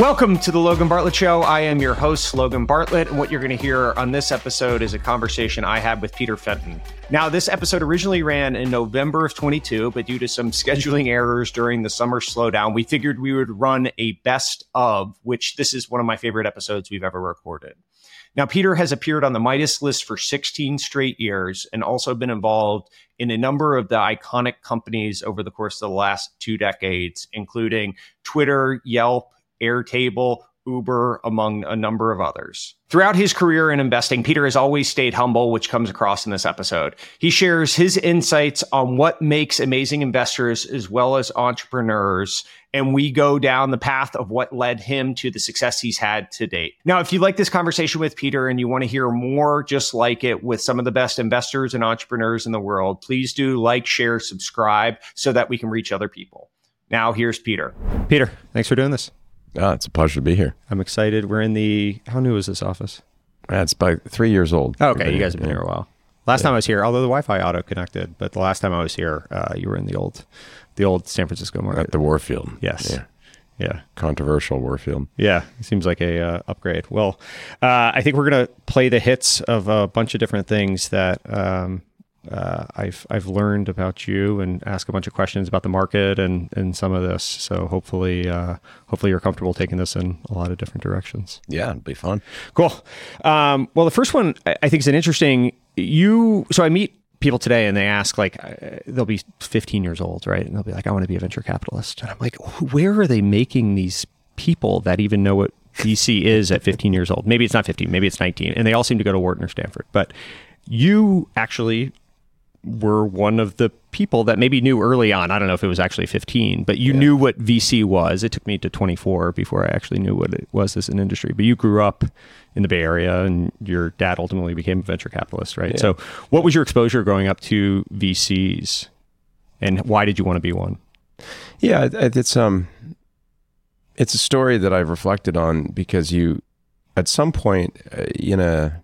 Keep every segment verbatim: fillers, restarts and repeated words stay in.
Welcome to the Logan Bartlett Show. I am your host, Logan Bartlett, and what you're going to hear on this episode is a conversation I had with Peter Fenton. Now, this episode originally ran in November of twenty-two, but due to some scheduling errors during the summer slowdown, we figured we would run a best of, which this is one of my favorite episodes we've ever recorded. Now, Peter has appeared on the Midas list for sixteen straight years and also been involved in a number of the iconic companies over the course of the last two decades, including Twitter, Yelp, Airtable, Uber, among a number of others. Throughout his career in investing, Peter has always stayed humble, which comes across in this episode. He shares his insights on what makes amazing investors as well as entrepreneurs, and we go down the path of what led him to the success he's had to date. Now, if you like this conversation with Peter and you want to hear more just like it with some of the best investors and entrepreneurs in the world, please do like, share, subscribe so that we can reach other people. Now, here's Peter. Peter, thanks for doing this. Ah, it's a pleasure to be here. I'm excited. We're in the, how new is this office? Uh, it's by three years old. Oh, okay, you guys have been yeah. here a while. Last yeah. time I was here, although the Wi-Fi auto-connected, but the last time I was here, uh, you were in the old the old San Francisco market. At the Warfield. Yes. Yeah. Yeah. Controversial Warfield. Yeah, it seems like a uh, upgrade. Well, uh, I think we're going to play the hits of a bunch of different things that um, uh, I've I've learned about you and ask a bunch of questions about the market and, and some of this. So hopefully uh, hopefully you're comfortable taking this in a lot of different directions. Yeah, it'll be fun. Cool. Um, well, the first one I think is an interesting, you, so I meet people today and they ask, like, uh, they'll be fifteen years old, right? And they'll be like, I want to be a venture capitalist. And I'm like, where are they making these people that even know what V C is at fifteen years old? Maybe it's not fifteen, maybe it's nineteen. And they all seem to go to Wharton or Stanford. But you actually were one of the people that maybe knew early on. I don't know if it was actually fifteen, but you yeah. knew what V C was. It took me to twenty-four before I actually knew what it was as an industry. But you grew up in the Bay Area and your dad ultimately became a venture capitalist, right? Yeah. So what was your exposure growing up to V Cs and why did you want to be one? Yeah, it's um, it's a story that I've reflected on because you, at some point in a,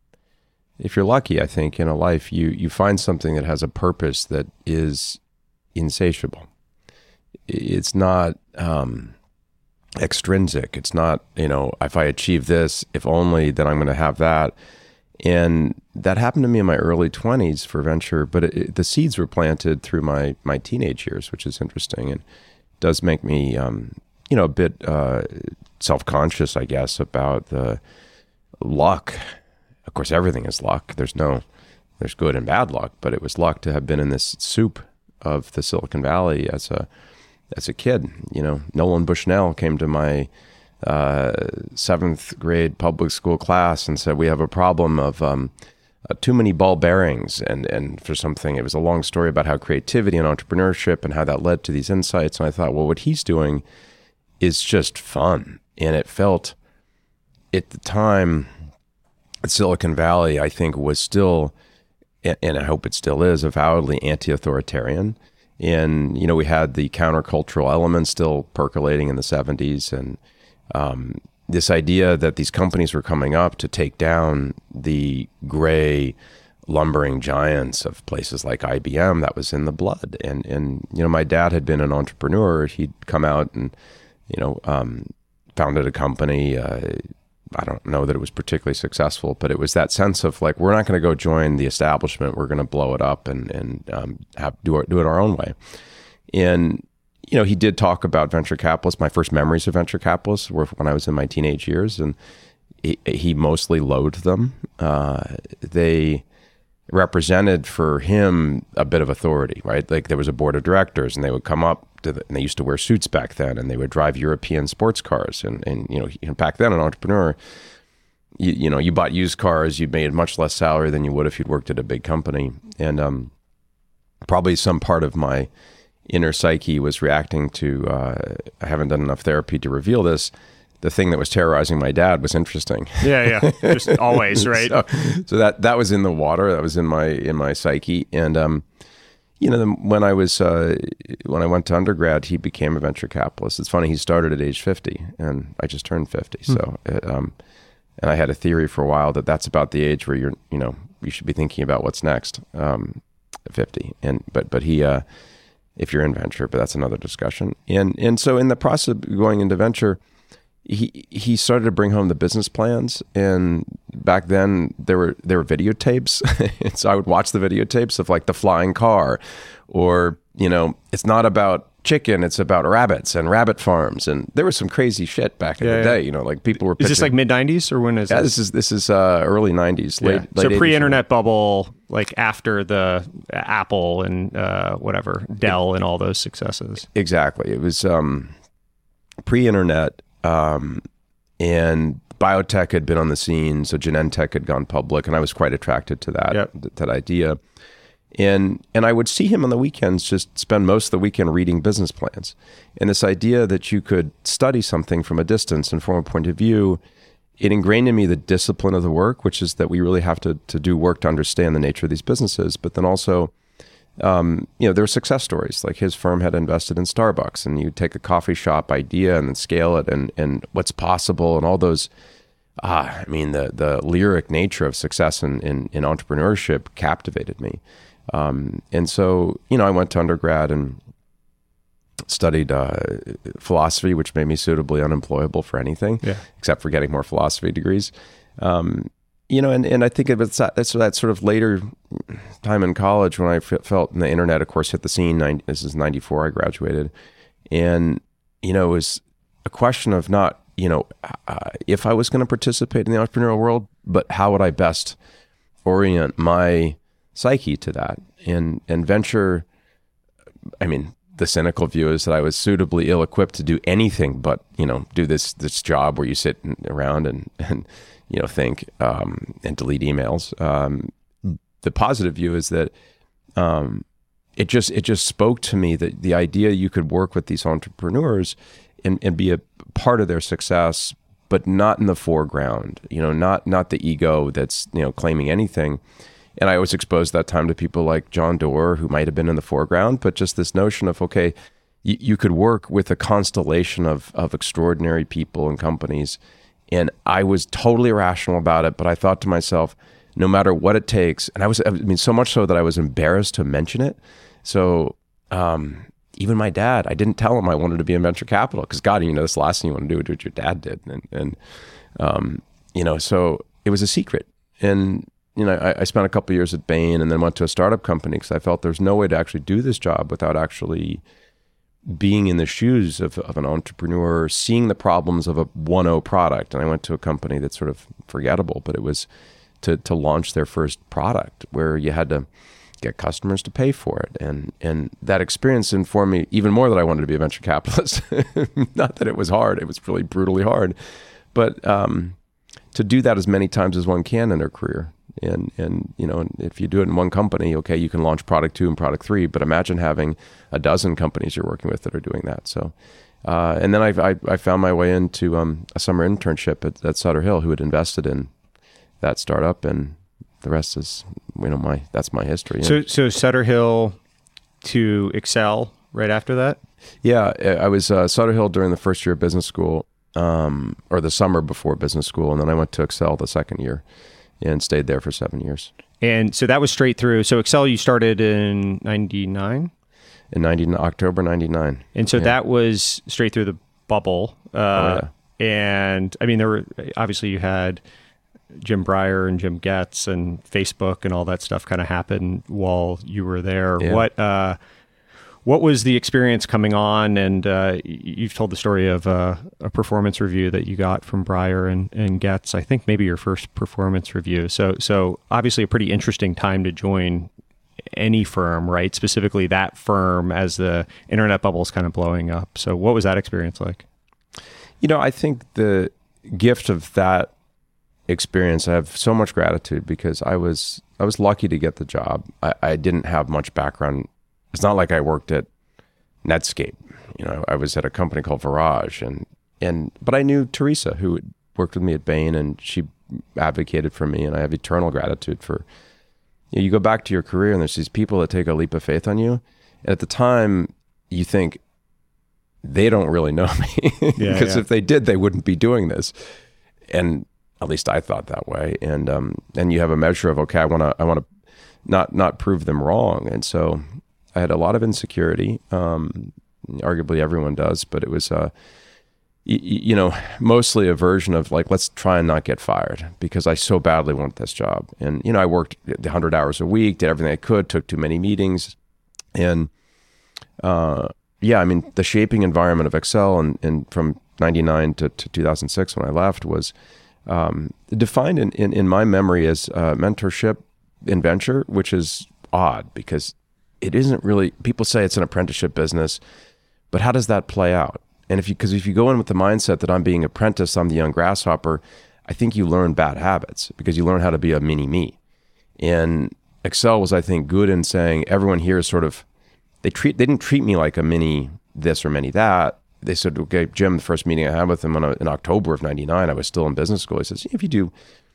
if you're lucky, I think, in a life, you you find something that has a purpose that is insatiable. It's not um, extrinsic. It's not, you know, if I achieve this, if only, then I'm going to have that. And that happened to me in my early twenties for venture, but it, it, the seeds were planted through my my teenage years, which is interesting and does make me, um, you know, a bit uh, self-conscious, I guess, about the luck. Of course, everything is luck. There's no, there's good and bad luck, but it was luck to have been in this soup of the Silicon Valley as a, as a kid. You know, Nolan Bushnell came to my uh, seventh grade public school class and said, we have a problem of um, uh, too many ball bearings. And, and for something, it was a long story about how creativity and entrepreneurship and how that led to these insights. And I thought, well, what he's doing is just fun. And it felt at the time, Silicon Valley, I think, was still, and I hope it still is, avowedly anti-authoritarian. And, you know, we had the countercultural element still percolating in the seventies. And um, this idea that these companies were coming up to take down the gray lumbering giants of places like I B M, that was in the blood. And, and you know, my dad had been an entrepreneur. He'd come out and, you know, um, founded a company, uh, I don't know that it was particularly successful, but it was that sense of like, we're not going to go join the establishment. We're going to blow it up and, and um, have, do, it, do it our own way. And, you know, he did talk about venture capitalists. My first memories of venture capitalists were when I was in my teenage years, and he, he mostly loathed them. Uh, they represented for him a bit of authority, right? Like there was a board of directors and they would come up to the, and they used to wear suits back then, and they would drive European sports cars. And, and you know, back then, an entrepreneur, you, you know, you bought used cars, you made much less salary than you would if you'd worked at a big company. And um, probably some part of my inner psyche was reacting to, uh, I haven't done enough therapy to reveal this, the thing that was terrorizing my dad was interesting. Yeah, yeah, just always, right? so, so that that was in the water. That was in my in my psyche. And um, you know, when I was uh, when I went to undergrad, he became a venture capitalist. It's funny, he started at age fifty, and I just turned fifty. Hmm. So, it, um, and I had a theory for a while that that's about the age where you're, you know, you should be thinking about what's next. Um, fifty, and but but he, uh, if you're in venture, but that's another discussion. And and so in the process of going into venture, he he started to bring home the business plans, and back then there were there were videotapes, and so I would watch the videotapes of like the flying car, or you know, it's not about chicken, it's about rabbits and rabbit farms, and there was some crazy shit back in yeah, the yeah. day. You know, like people were. Is this like mid nineties or when is yeah, this? this is this is uh, early nineties, late, yeah. late so pre-internet bubble, like after the Apple and uh, whatever Dell and all those successes. Exactly, it was um, pre-internet. Um, and biotech had been on the scene, so Genentech had gone public, and I was quite attracted to that yep. th- that idea. And and I would see him on the weekends, just spend most of the weekend reading business plans. And this idea that you could study something from a distance and from a point of view, it ingrained in me the discipline of the work, which is that we really have to to do work to understand the nature of these businesses, but then also. Um, you know, there were success stories, like his firm had invested in Starbucks, and you take a coffee shop idea and then scale it, and, and what's possible, and all those, ah, I mean, the, the lyric nature of success in, in, in entrepreneurship captivated me. Um, and so, you know, I went to undergrad and studied uh, philosophy, which made me suitably unemployable for anything, yeah. except for getting more philosophy degrees. Um, You know, and, and I think it's that, it's that sort of later time in college when I f- felt, and the internet, of course, hit the scene. ninety, this is ninety-four, I graduated. And, you know, it was a question of not, you know, uh, if I was going to participate in the entrepreneurial world, but how would I best orient my psyche to that? And, and venture, I mean, the cynical view is that I was suitably ill-equipped to do anything but, you know, do this this job where you sit around and, and you know, think um, and delete emails. Um, the positive view is that um, it just it just spoke to me that the idea you could work with these entrepreneurs and, and be a part of their success, but not in the foreground. You know, not not the ego that's you know claiming anything. And I was exposed that time to people like John Doerr, who might have been in the foreground, but just this notion of okay, you, you could work with a constellation of of extraordinary people and companies. And I was totally irrational about it, but I thought to myself, no matter what it takes, and I was, I mean, so much so that I was embarrassed to mention it. So um, even my dad, I didn't tell him I wanted to be in venture capital because God, you know, this last thing you want to do is what your dad did. And, and um, you know, so it was a secret. And, you know, I, I spent a couple of years at Bain and then went to a startup company because I felt there's no way to actually do this job without actually being in the shoes of, of an entrepreneur, seeing the problems of a one oh product. And I went to a company that's sort of forgettable, but it was to to launch their first product where you had to get customers to pay for it. And and that experience informed me even more that I wanted to be a venture capitalist. Not that it was hard, it was really brutally hard. But um, to do that as many times as one can in their career. And, and you know, if you do it in one company, okay, you can launch product two and product three, but imagine having a dozen companies you're working with that are doing that. So, uh, and then I, I, I found my way into um, a summer internship at, at Sutter Hill, who had invested in that startup, and the rest is, you know, my, that's my history. Yeah. So, so Sutter Hill to Excel right after that? Yeah, I was uh, Sutter Hill during the first year of business school, um, or the summer before business school, and then I went to Excel the second year. And stayed there for seven years. And so that was straight through. So Excel, you started in ninety-nine? In ninety, October ninety-nine. And so yeah. that was straight through the bubble. Uh, oh, yeah. And I mean, there were, obviously you had Jim Breyer and Jim Getz and Facebook and all that stuff kind of happened while you were there. Yeah. What, uh, what was the experience coming on? And uh, you've told the story of uh, a performance review that you got from Breyer and, and Getz. I think maybe your first performance review. So, so obviously a pretty interesting time to join any firm, right? Specifically that firm as the internet bubble is kind of blowing up. So what was that experience like? You know, I think the gift of that experience, I have so much gratitude because I was I was lucky to get the job. I, I didn't have much background. It's not like I worked at Netscape. You know, I was at a company called Virage, and and but I knew Teresa, who worked with me at Bain, and she advocated for me, and I have eternal gratitude for. You know, you go back to your career, and there's these people that take a leap of faith on you, and at the time, you think they don't really know me because yeah, yeah. if they did, they wouldn't be doing this, and at least I thought that way. And um, and you have a measure of okay, I want to I want to not not prove them wrong, and so. I had a lot of insecurity. Um, arguably everyone does, but it was, uh, y- you know, mostly a version of like, let's try and not get fired because I so badly want this job. And, you know, I worked one hundred hours a week, did everything I could, took too many meetings. And, uh, yeah, I mean, the shaping environment of Accel and, and from ninety-nine to, to two thousand six when I left was um, defined in, in, in my memory as uh, mentorship in venture, which is odd because it isn't really, people say it's an apprenticeship business, but how does that play out? And if you, because if you go in with the mindset that I'm being apprenticed, I'm the young grasshopper, I think you learn bad habits because you learn how to be a mini me. And Accel was, I think, good in saying everyone here is sort of, they treat, they didn't treat me like a mini this or mini that. They said, okay, Jim, the first meeting I had with him in, in October of ninety-nine, I was still in business school. He says, if you do,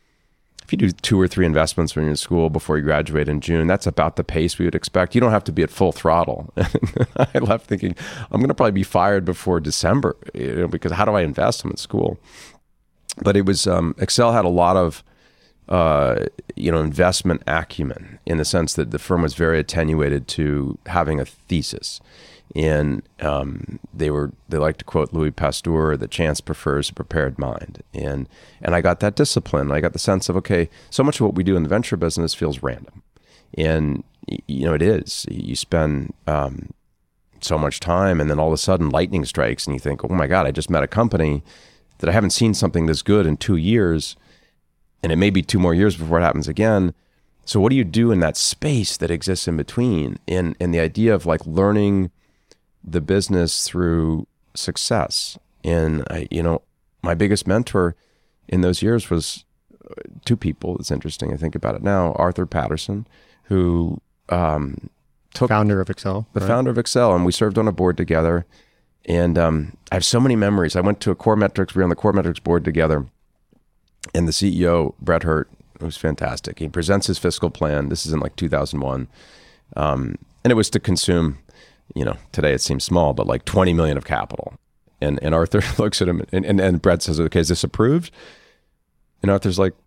if you do two or three investments when you're in school before you graduate in June, that's about the pace we would expect. You don't have to be at full throttle. I left thinking, I'm going to probably be fired before December, you know, because how do I invest? I'm in school. But it was, um, Accel had a lot of, uh, you know, investment acumen in the sense that the firm was very attenuated to having a thesis. And um, they were they like to quote Louis Pasteur that chance prefers a prepared mind. And and I got that discipline. I got the sense of, okay, so much of what we do in the venture business feels random. And, you know, it is. You spend um, so much time and then all of a sudden lightning strikes and you think, oh my God, I just met a company that I haven't seen something this good in two years. And it may be two more years before it happens again. So what do you do in that space that exists in between? And, and the idea of like learning the business through success. And I, you know, my biggest mentor in those years was two people. It's interesting. I think about it now. Arthur Patterson, who um, took founder of Accel, the right? founder of Accel, and we served on a board together. And um, I have so many memories. I went to a Core Metrics. We were on the Core Metrics board together, and the C E O, Brett Hurt, was fantastic. He presents his fiscal plan. This is in like two thousand one, um, and it was to consume, you know, today it seems small, but like twenty million of capital. And and Arthur looks at him and, and, and Brett says, okay, is this approved? And Arthur's like,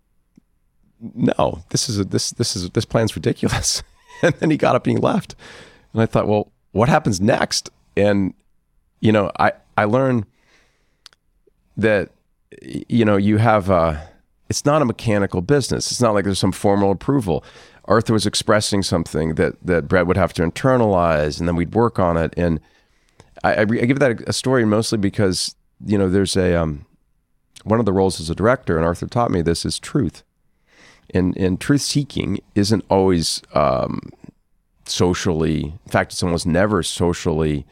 no, this is, a, this, this is, this plan's ridiculous. And then he got up and he left. And I thought, well, what happens next? And, you know, I, I learned that, you know, you have, a, it's not a mechanical business. It's not like there's some formal approval. Arthur was expressing something that, that Brett would have to internalize, and then we'd work on it. And I, I, I give that a story mostly because, you know, there's a, um, one of the roles as a director, and Arthur taught me this, is truth. And, and truth seeking isn't always um, socially, in fact, it's almost never socially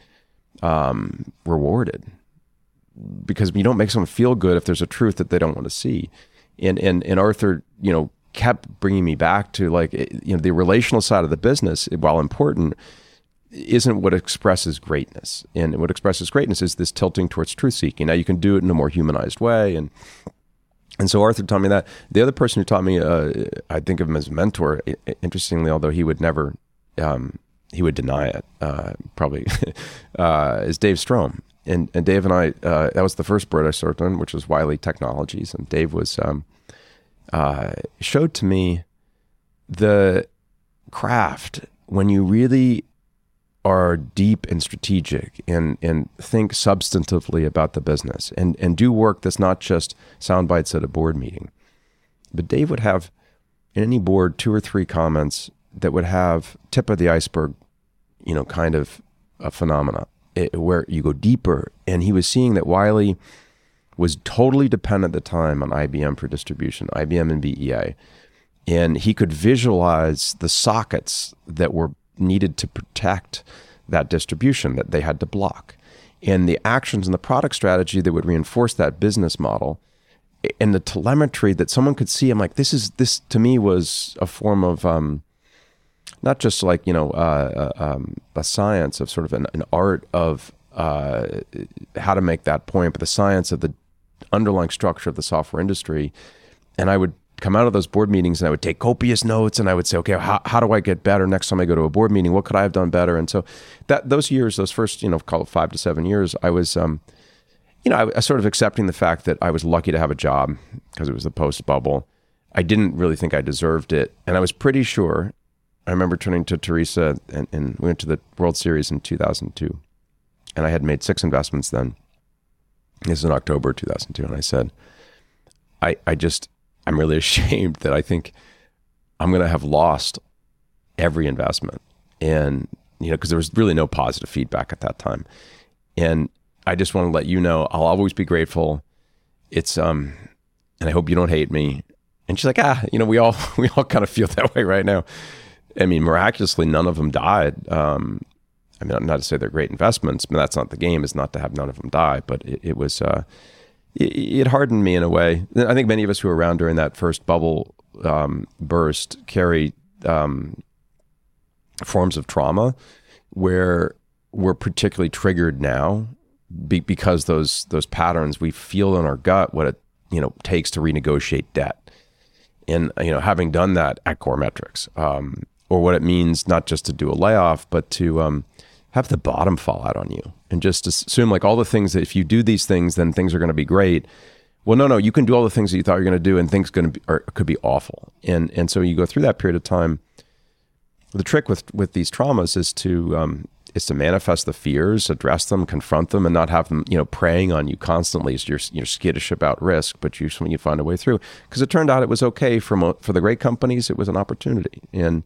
um, rewarded, because you don't make someone feel good if there's a truth that they don't want to see. And, and, and Arthur, you know, kept bringing me back to like, you know, the relational side of the business, while important, isn't what expresses greatness. And what expresses greatness is this tilting towards truth seeking. Now you can do it in a more humanized way. And, and so Arthur taught me that. The other person who taught me, uh, I think of him as a mentor, interestingly, although he would never, um, he would deny it, uh, probably, uh, is Dave Strom. And, and Dave and I, uh, that was the first board I served on, which was Wiley Technologies. And Dave was, um, Uh, showed to me the craft when you really are deep and strategic and, and think substantively about the business and, and do work that's not just sound bites at a board meeting. But Dave would have in any board two or three comments that would have tip of the iceberg, you know, kind of a phenomena it, where you go deeper. And he was seeing that Wiley was totally dependent at the time on I B M for distribution, I B M and B E A. And he could visualize the sockets that were needed to protect that distribution that they had to block, and the actions and the product strategy that would reinforce that business model, and the telemetry that someone could see. I'm like, this is, this to me was a form of, um, not just like, you know, uh, uh, um, a science of sort of an, an art of uh, how to make that point, but the science of the underlying structure of the software industry. And I would come out of those board meetings and I would take copious notes and I would say, okay, how, how do I get better next time I go to a board meeting? What could I have done better? And so that those years, those first, you know, call it five to seven years, I was, um, you know, I, I sort of accepting the fact that I was lucky to have a job because it was the post bubble. I didn't really think I deserved it. And I was pretty sure, I remember turning to Teresa and, and we went to the World Series in two thousand two. And I had made six investments then. This is in October two thousand two. And I said, I, I just, I'm really ashamed that I think I'm going to have lost every investment. And, you know, because there was really no positive feedback at that time. And I just want to let you know, I'll always be grateful. It's, um, and I hope you don't hate me. And she's like, ah, you know, we all, we all kind of feel that way right now. I mean, miraculously, none of them died. Um, I mean, not to say they're great investments, but that's not the game, is not to have none of them die. But it, it was, uh, it, it hardened me in a way. I think many of us who were around during that first bubble um, burst carry um, forms of trauma where we're particularly triggered now be, because those those patterns, we feel in our gut what it you know takes to renegotiate debt. And you know, having done that at Coremetrics, um, or what it means not just to do a layoff, but to um, have the bottom fall out on you, and just assume like all the things that if you do these things, then things are going to be great. Well, no, no, you can do all the things that you thought you were going to do, and things going to be or could be awful. And and so you go through that period of time. The trick with with these traumas is to um, is to manifest the fears, address them, confront them, and not have them, you know, preying on you constantly. So you're you're skittish about risk, but you you find a way through. Because it turned out it was okay for mo- for the great companies. It was an opportunity, and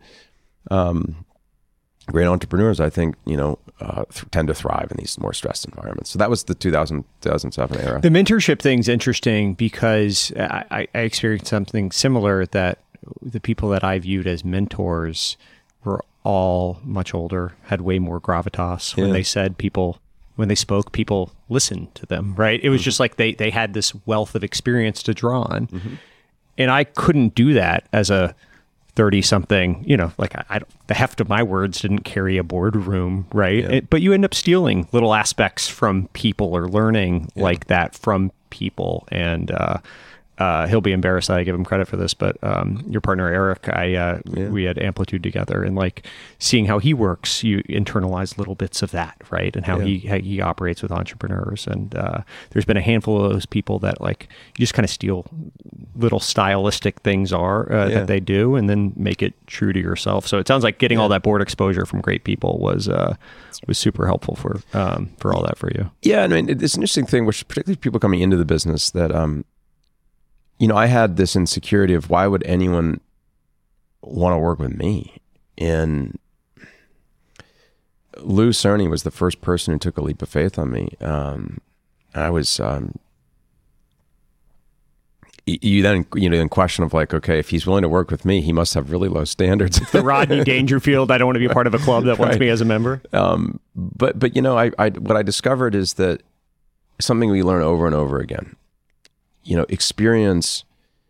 um, great entrepreneurs, I think, you know, uh, th- tend to thrive in these more stressed environments. So that was the two thousand, two thousand seven era. The mentorship thing's interesting because I, I experienced something similar, that the people that I viewed as mentors were all much older, had way more gravitas. When yeah. they said people, when they spoke, people listened to them, right? It was mm-hmm. just like they they had this wealth of experience to draw on. Mm-hmm. And I couldn't do that as a thirty-something, you know, like I, I don't, the heft of my words didn't carry a boardroom, right? Yeah. It, but you end up stealing little aspects from people or learning yeah. like that from people. And uh, uh, he'll be embarrassed that I give him credit for this, but um, your partner, Eric, I uh, yeah. we had Amplitude together, and like seeing how he works, you internalize little bits of that, right? And how yeah. he how he operates with entrepreneurs. And uh, there's been a handful of those people that like you just kind of steal little stylistic things are uh, yeah. that they do, and then make it true to yourself. So it sounds like getting yeah. all that board exposure from great people was uh, was super helpful for um, for all that for you. Yeah, I mean, it's an interesting thing, which particularly people coming into the business, that um, you know, I had this insecurity of why would anyone want to work with me? And Lou Cerny was the first person who took a leap of faith on me. Um, I was. Um, You then, you know, in question of like, okay, if he's willing to work with me, he must have really low standards. The Rodney Dangerfield, I don't want to be a part of a club that wants right. me as a member. Um, but, but you know, I, I, what I discovered is that something we learn over and over again. You know, experience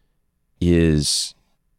is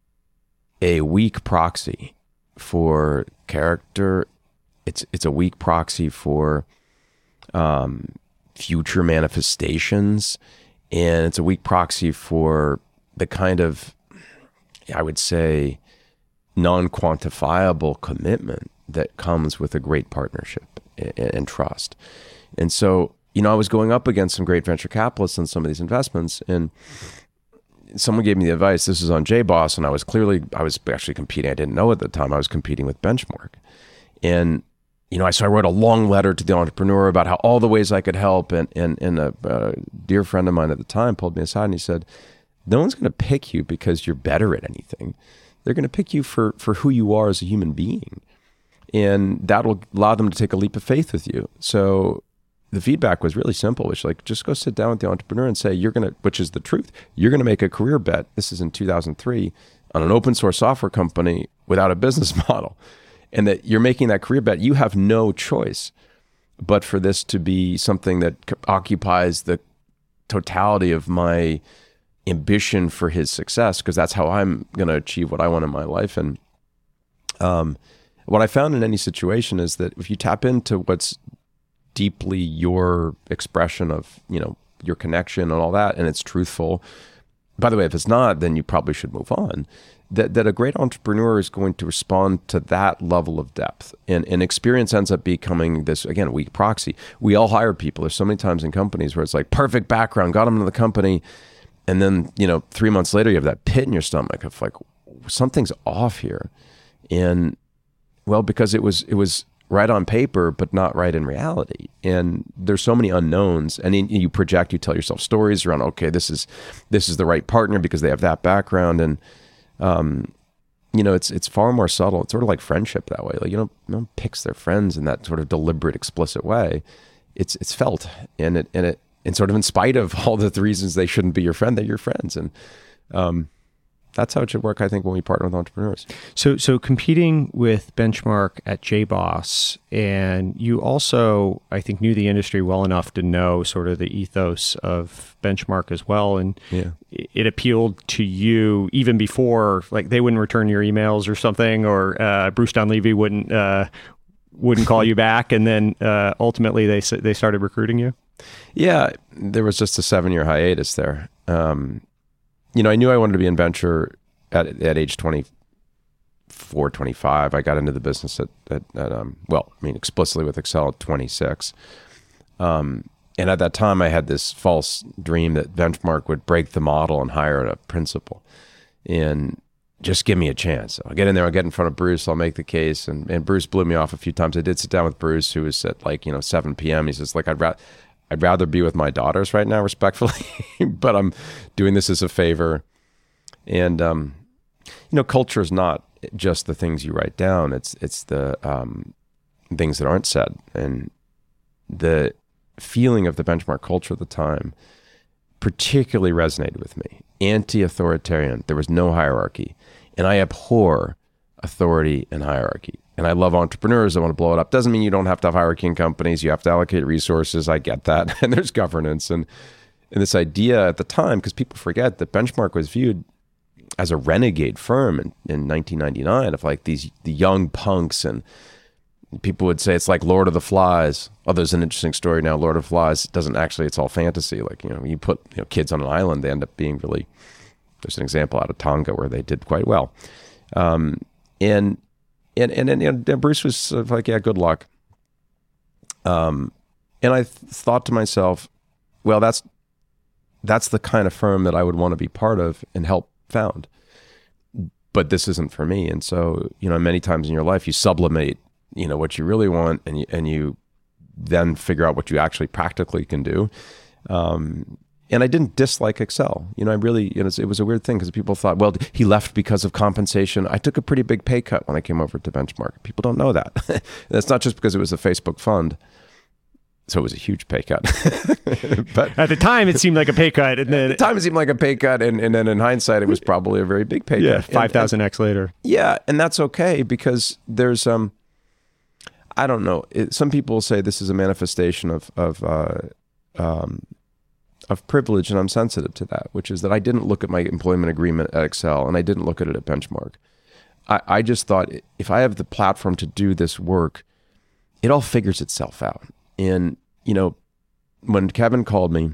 a weak proxy for character. It's it's a weak proxy for um, future manifestations. And it's a weak proxy for the kind of, I would say, non-quantifiable commitment that comes with a great partnership and, and trust. And so, you know, I was going up against some great venture capitalists on some of these investments, and someone gave me the advice. This was on J Boss, and I was clearly, I was actually competing. I didn't know at the time I was competing with Benchmark. And You know, I, so I wrote a long letter to the entrepreneur about how all the ways I could help. And, and, and a, a dear friend of mine at the time pulled me aside and he said, no one's going to pick you because you're better at anything. They're going to pick you for, for who you are as a human being. And that'll allow them to take a leap of faith with you. So the feedback was really simple. It's like, just go sit down with the entrepreneur and say, you're going to, which is the truth, you're going to make a career bet. This is in two thousand three on an open source software company without a business model. And that you're making that career bet, you have no choice but for this to be something that occupies the totality of my ambition for his success, because that's how I'm going to achieve what I want in my life. And um, what I found in any situation is that if you tap into what's deeply your expression of, you know, your connection and all that, and it's truthful, by the way, if it's not, then you probably should move on. That that a great entrepreneur is going to respond to that level of depth. And, and experience ends up becoming this, again, weak proxy. We all hire people. There's so many times in companies where it's like perfect background, got them into the company. And then, you know, three months later, you have that pit in your stomach of like, something's off here. And well, because it was, it was right on paper, but not right in reality. And there's so many unknowns. And then you project, you tell yourself stories around, okay, this is this is the right partner because they have that background. And um, you know, it's it's far more subtle. It's sort of like friendship that way. Like, you know, no one picks their friends in that sort of deliberate, explicit way. It's it's felt, and it and it and sort of in spite of all the reasons they shouldn't be your friend, they're your friends. And um, that's how it should work, I think, when we partner with entrepreneurs. So, so competing with Benchmark at J Boss, and you also, I think, knew the industry well enough to know sort of the ethos of Benchmark as well, and yeah. it appealed to you even before, like, they wouldn't return your emails or something, or uh, Bruce Donlevy wouldn't uh, wouldn't call you back, and then uh, ultimately they they started recruiting you. Yeah, there was just a seven year hiatus there. Um, You know, I knew I wanted to be in venture at at age twenty-four, twenty-five. I got into the business at, at, at um, well, I mean, explicitly with Accel at twenty-six. Um, and at that time, I had this false dream that Benchmark would break the model and hire a principal and just give me a chance. I'll get in there, I'll get in front of Bruce, I'll make the case. And, and Bruce blew me off a few times. I did sit down with Bruce, who was at like, you know, seven p.m. He says, like, I'd rather... I'd rather be with my daughters right now, respectfully, but I'm doing this as a favor. And, um, you know, culture is not just the things you write down. It's, it's the um, things that aren't said. And the feeling of the Benchmark culture at the time particularly resonated with me. Anti-authoritarian. There was no hierarchy. And I abhor authority and hierarchy. And I love entrepreneurs. I want to blow it up. Doesn't mean you don't have to have hierarchy in companies. You have to allocate resources. I get that. And there's governance. And, and this idea at the time, because people forget that Benchmark was viewed as a renegade firm in, in nineteen ninety-nine of like these the young punks. And people would say it's like Lord of the Flies. Oh, there's an interesting story now. Lord of the Flies doesn't actually, it's all fantasy. Like, you know, you put you know kids on an island, they end up being really, there's an example out of Tonga where they did quite well. Um, and And and and, and Bruce was sort of like, yeah, good luck. Um, and I th- thought to myself, well, that's that's the kind of firm that I would want to be part of and help found. But this isn't for me. And so, you know, many times in your life, you sublimate, you know, what you really want, and you, and you then figure out what you actually practically can do. Um, And I didn't dislike Accel. You know, I really, you know, it was a weird thing because people thought, well, he left because of compensation. I took a pretty big pay cut when I came over to Benchmark. People don't know that. That's not just because it was a Facebook fund. So it was a huge pay cut. But at the time, it seemed like a pay cut. And then at the time, it seemed like a pay cut. And, and then in hindsight, it was probably a very big pay yeah, cut. five thousand x later. Yeah. And that's okay because there's, um, I don't know. It, some people say this is a manifestation of, of, uh, um, of privilege, and I'm sensitive to that, which is that I didn't look at my employment agreement at Accel and I didn't look at it at Benchmark. I, I just thought, if I have the platform to do this work, it all figures itself out. And, you know, when Kevin called me,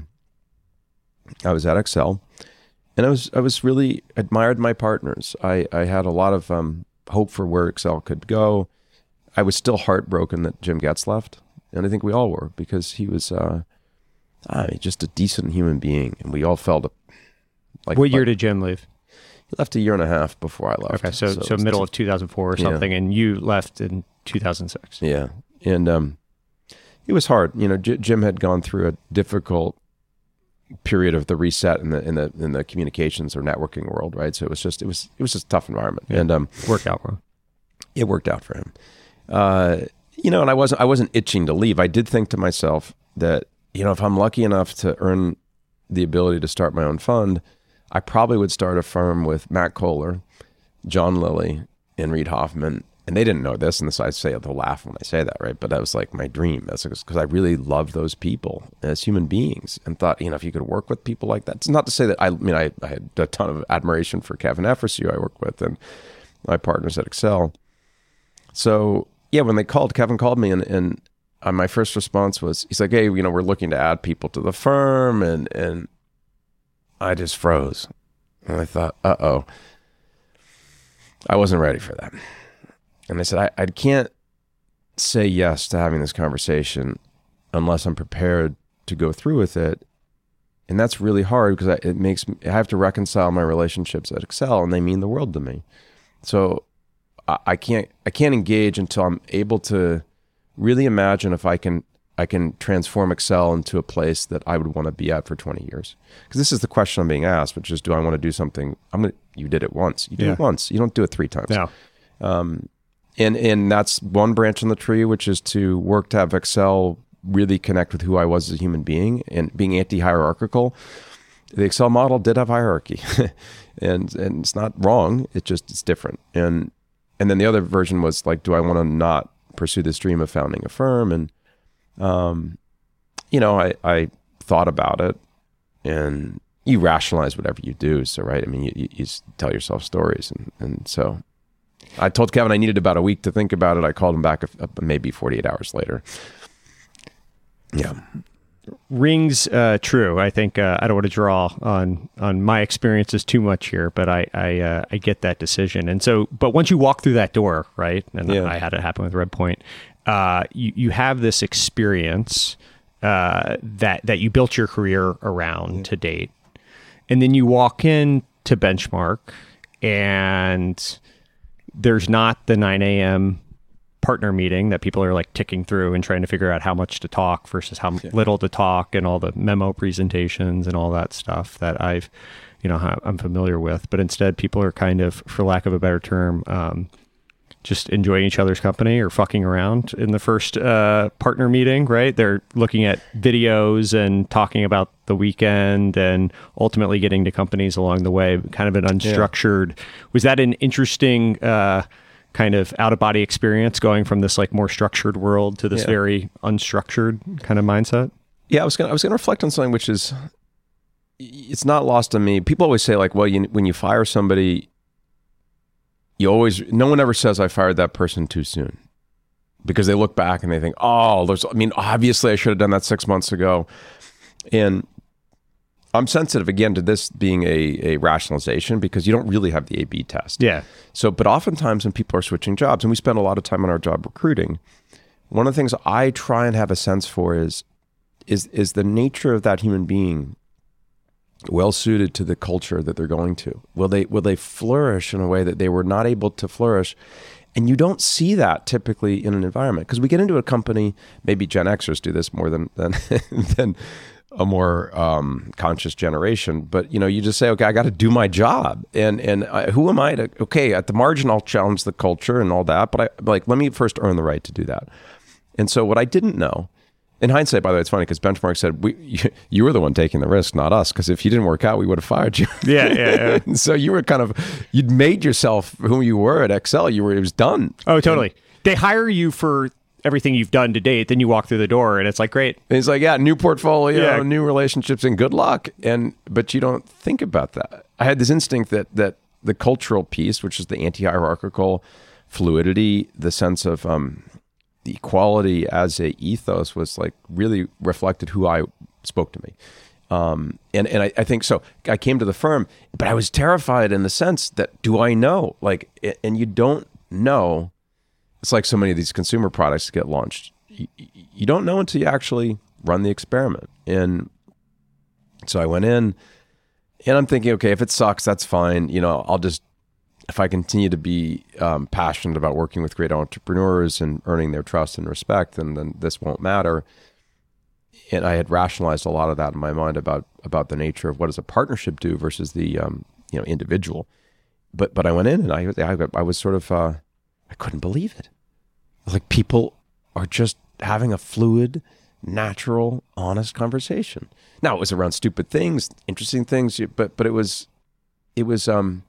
I was at Accel, and I was I was really admired my partners. I, I had a lot of um, hope for where Accel could go. I was still heartbroken that Jim Getz left, and I think we all were, because he was... Uh, I mean, just a decent human being, and we all felt like. What year like, did Jim leave? He left a year and a half before I left. Okay, so so, so middle of two thousand four or something, yeah. And you left in two thousand six. Yeah, and um, it was hard. You know, J- Jim had gone through a difficult period of the reset in the in the in the communications or networking world, right? So it was just it was it was just a tough environment, yeah. and um, worked out well. It worked out for him. Uh, you know, and I wasn't I wasn't itching to leave. I did think to myself that, you know, if I'm lucky enough to earn the ability to start my own fund, I probably would start a firm with Matt Kohler, John Lilly, and Reid Hoffman. And they didn't know this, and this I say they'll laugh when I say that, right? But that was like my dream. That's because I really loved those people as human beings, and thought, you know, if you could work with people like that. It's not to say that I, I mean I, I had a ton of admiration for Kevin Effersey, who I worked with, and my partners at Accel. So yeah, when they called, Kevin called me, and and uh, my first response was, he's like, hey, you know, we're looking to add people to the firm, and and I just froze, and I thought, uh oh, I wasn't ready for that. And I said, I, I can't say yes to having this conversation unless I'm prepared to go through with it. And that's really hard because I, it makes me, I have to reconcile my relationships at Accel, and they mean the world to me. So I, I can't I can't engage until I'm able to really imagine if I can I can transform Excel into a place that I would want to be at for twenty years. Because this is the question I'm being asked, which is, do I want to do something? I'm gonna. You did it once. You did yeah. it once. You don't do it three times. No. Um, and and that's one branch on the tree, which is to work to have Excel really connect with who I was as a human being, and being anti-hierarchical. The Excel model did have hierarchy, and and it's not wrong. It just it's different. And and then the other version was like, do I want to not pursue this dream of founding a firm? And um, you know, I I thought about it, and you rationalize whatever you do. So right, I mean, you you, you tell yourself stories, and and so I told Kevin I needed about a week to think about it. I called him back a, a, maybe forty-eight hours later. Yeah. Rings uh, true. I think uh, I don't want to draw on on my experiences too much here, but I I, uh, I get that decision. And so, but once you walk through that door, right? And yeah. I had it happen with Redpoint. Uh, you you have this experience uh, that that you built your career around yeah. to date, and then you walk in to Benchmark, and there's not the nine a.m. partner meeting that people are like ticking through and trying to figure out how much to talk versus how yeah. little to talk, and all the memo presentations and all that stuff that I've, you know, I'm familiar with. But instead, people are kind of, for lack of a better term, um, just enjoying each other's company or fucking around in the first uh, partner meeting, right? They're looking at videos and talking about the weekend and ultimately getting to companies along the way, kind of an unstructured. Yeah. Was that an interesting uh, kind of out-of-body experience, going from this like more structured world to this yeah. very unstructured kind of mindset? Yeah, I was gonna I was gonna reflect on something which is, it's not lost on me. People always say like, well, you, when you fire somebody, you always, no one ever says I fired that person too soon, because they look back and they think, oh, there's, I mean, obviously I should have done that six months ago. And I'm sensitive again to this being a, a rationalization, because you don't really have the A B test. Yeah. So, but oftentimes when people are switching jobs, and we spend a lot of time on our job recruiting, one of the things I try and have a sense for is, is, is the nature of that human being well suited to the culture that they're going to? Will they, will they flourish in a way that they were not able to flourish? And you don't see that typically in an environment, because we get into a company, maybe Gen Xers do this more than, than, than a more um, conscious generation. But, you know, you just say, okay, I got to do my job. And and I, who am I to, okay, at the margin, I'll challenge the culture and all that. But I like, let me first earn the right to do that. And so what I didn't know, in hindsight, by the way, it's funny because Benchmark said, we, you, you were the one taking the risk, not us. Because if you didn't work out, we would have fired you. Yeah, yeah, yeah. So you were kind of, you'd made yourself who you were at Excel. You were, it was done. Oh, totally. And they hire you for everything you've done to date, then you walk through the door and it's like, great. And he's like, yeah, new portfolio, yeah. new relationships, and good luck. And but you don't think about that. I had this instinct that that the cultural piece, which is the anti-hierarchical fluidity, the sense of um, the equality as a ethos, was like really reflected who I spoke to me. Um, and and I, I think so. I came to the firm, but I was terrified in the sense that, do I know? Like, and you don't know. It's like so many of these consumer products get launched. You, you don't know until you actually run the experiment. And so I went in, and I'm thinking, okay, if it sucks, that's fine. You know, I'll just, if I continue to be um, passionate about working with great entrepreneurs and earning their trust and respect, then, then this won't matter. And I had rationalized a lot of that in my mind about about the nature of what does a partnership do versus the um, you know individual. But but I went in and I I, I was sort of uh, I couldn't believe it. Like, people are just having a fluid, natural, honest conversation. Now, it was around stupid things, interesting things, but but it was it was um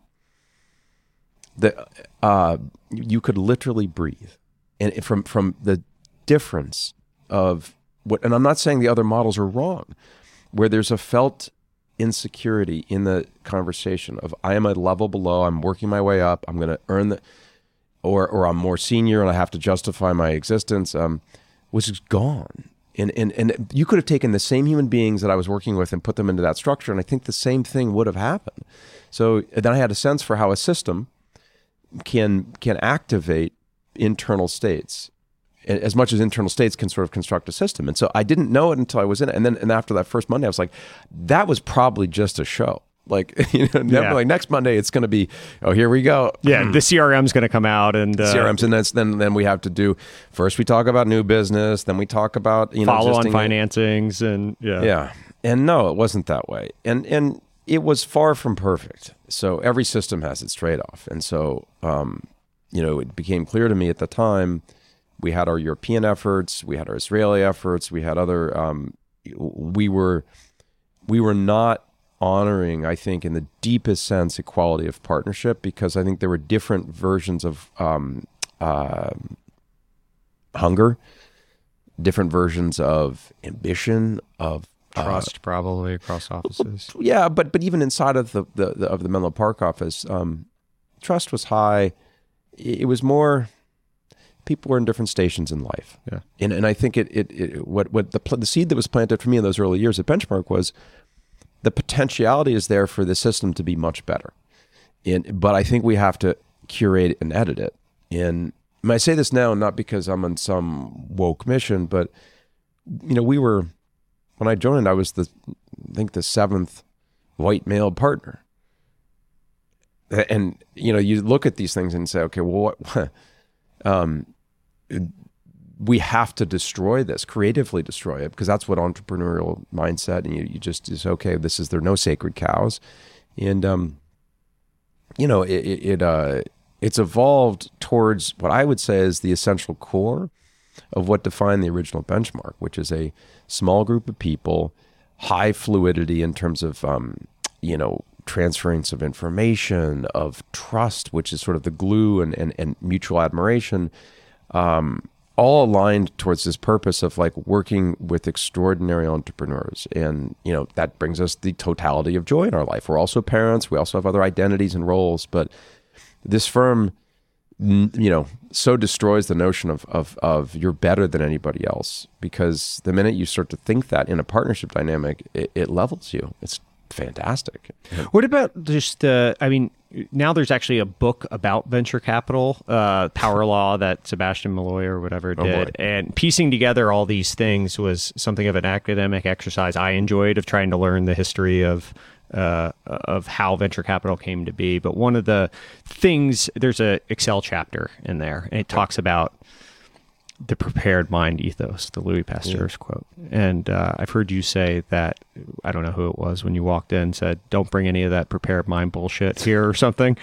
the uh you could literally breathe, and from from the difference of what, and I'm not saying the other models are wrong, where there's a felt insecurity in the conversation of, I am a level below, I'm working my way up, I'm going to earn the, or or I'm more senior and I have to justify my existence, um, was just gone. And, and and you could have taken the same human beings that I was working with and put them into that structure, and I think the same thing would have happened. So then I had a sense for how a system can can activate internal states, as much as internal states can sort of construct a system. And so I didn't know it until I was in it. And then and after that first Monday, I was like, that was probably just a show. Like, you know, never, Yeah. like next Monday, it's going to be, oh, here we go. Yeah, the C R M's going to come out and uh, C R Ms, and that's, then then we have to do, first we talk about new business, then we talk about, you know, follow on existing- financings and yeah. Yeah. And no, it wasn't that way. And and it was far from perfect. So every system has its trade-off. And so, um, you know, it became clear to me at the time, we had our European efforts, we had our Israeli efforts, we had other, um, we were, we were not honoring, I think, in the deepest sense, equality of partnership, because I think there were different versions of um, uh, hunger, different versions of ambition, of Trust, uh, probably across offices. Yeah, but but even inside of the, the, the of the Menlo Park office, um, trust was high. It, it was more, people were in different stations in life. Yeah, and and I think it it, it what what the the seed that was planted for me in those early years at Benchmark was, the potentiality is there for the system to be much better. And, but I think we have to curate and edit it. And I say this now, not because I'm on some woke mission, but, you know, we were, when I joined, I was the, I think the seventh white male partner. And, you know, you look at these things and say, okay, well, what, um, we have to destroy this, creatively destroy it, because that's what entrepreneurial mindset, and you, you just is okay. This is, there are no sacred cows. And, um, you know, it, it, it uh, it's evolved towards what I would say is the essential core of what defined the original Benchmark, which is a small group of people, high fluidity in terms of, um, you know, transference of information, of trust, which is sort of the glue, and, and, and mutual admiration, um, all aligned towards this purpose of like working with extraordinary entrepreneurs. And, you know, that brings us the totality of joy in our life. We're also parents. We also have other identities and roles. But this firm, you know, so destroys the notion of, of, of you're better than anybody else, because the minute you start to think that in a partnership dynamic, it, it levels you. It's fantastic. What about just, uh, I mean, now there's actually a book about venture capital, uh, Power Law, that Sebastian Malloy or whatever did. Oh, and piecing together all these things was something of an academic exercise I enjoyed, of trying to learn the history of uh, of how venture capital came to be. But one of the things, there's a Excel chapter in there, and it talks about the prepared mind ethos, the Louis Pasteur's yeah. quote. And uh, I've heard you say that, I don't know who it was, when you walked in, said, don't bring any of that prepared mind bullshit here or something.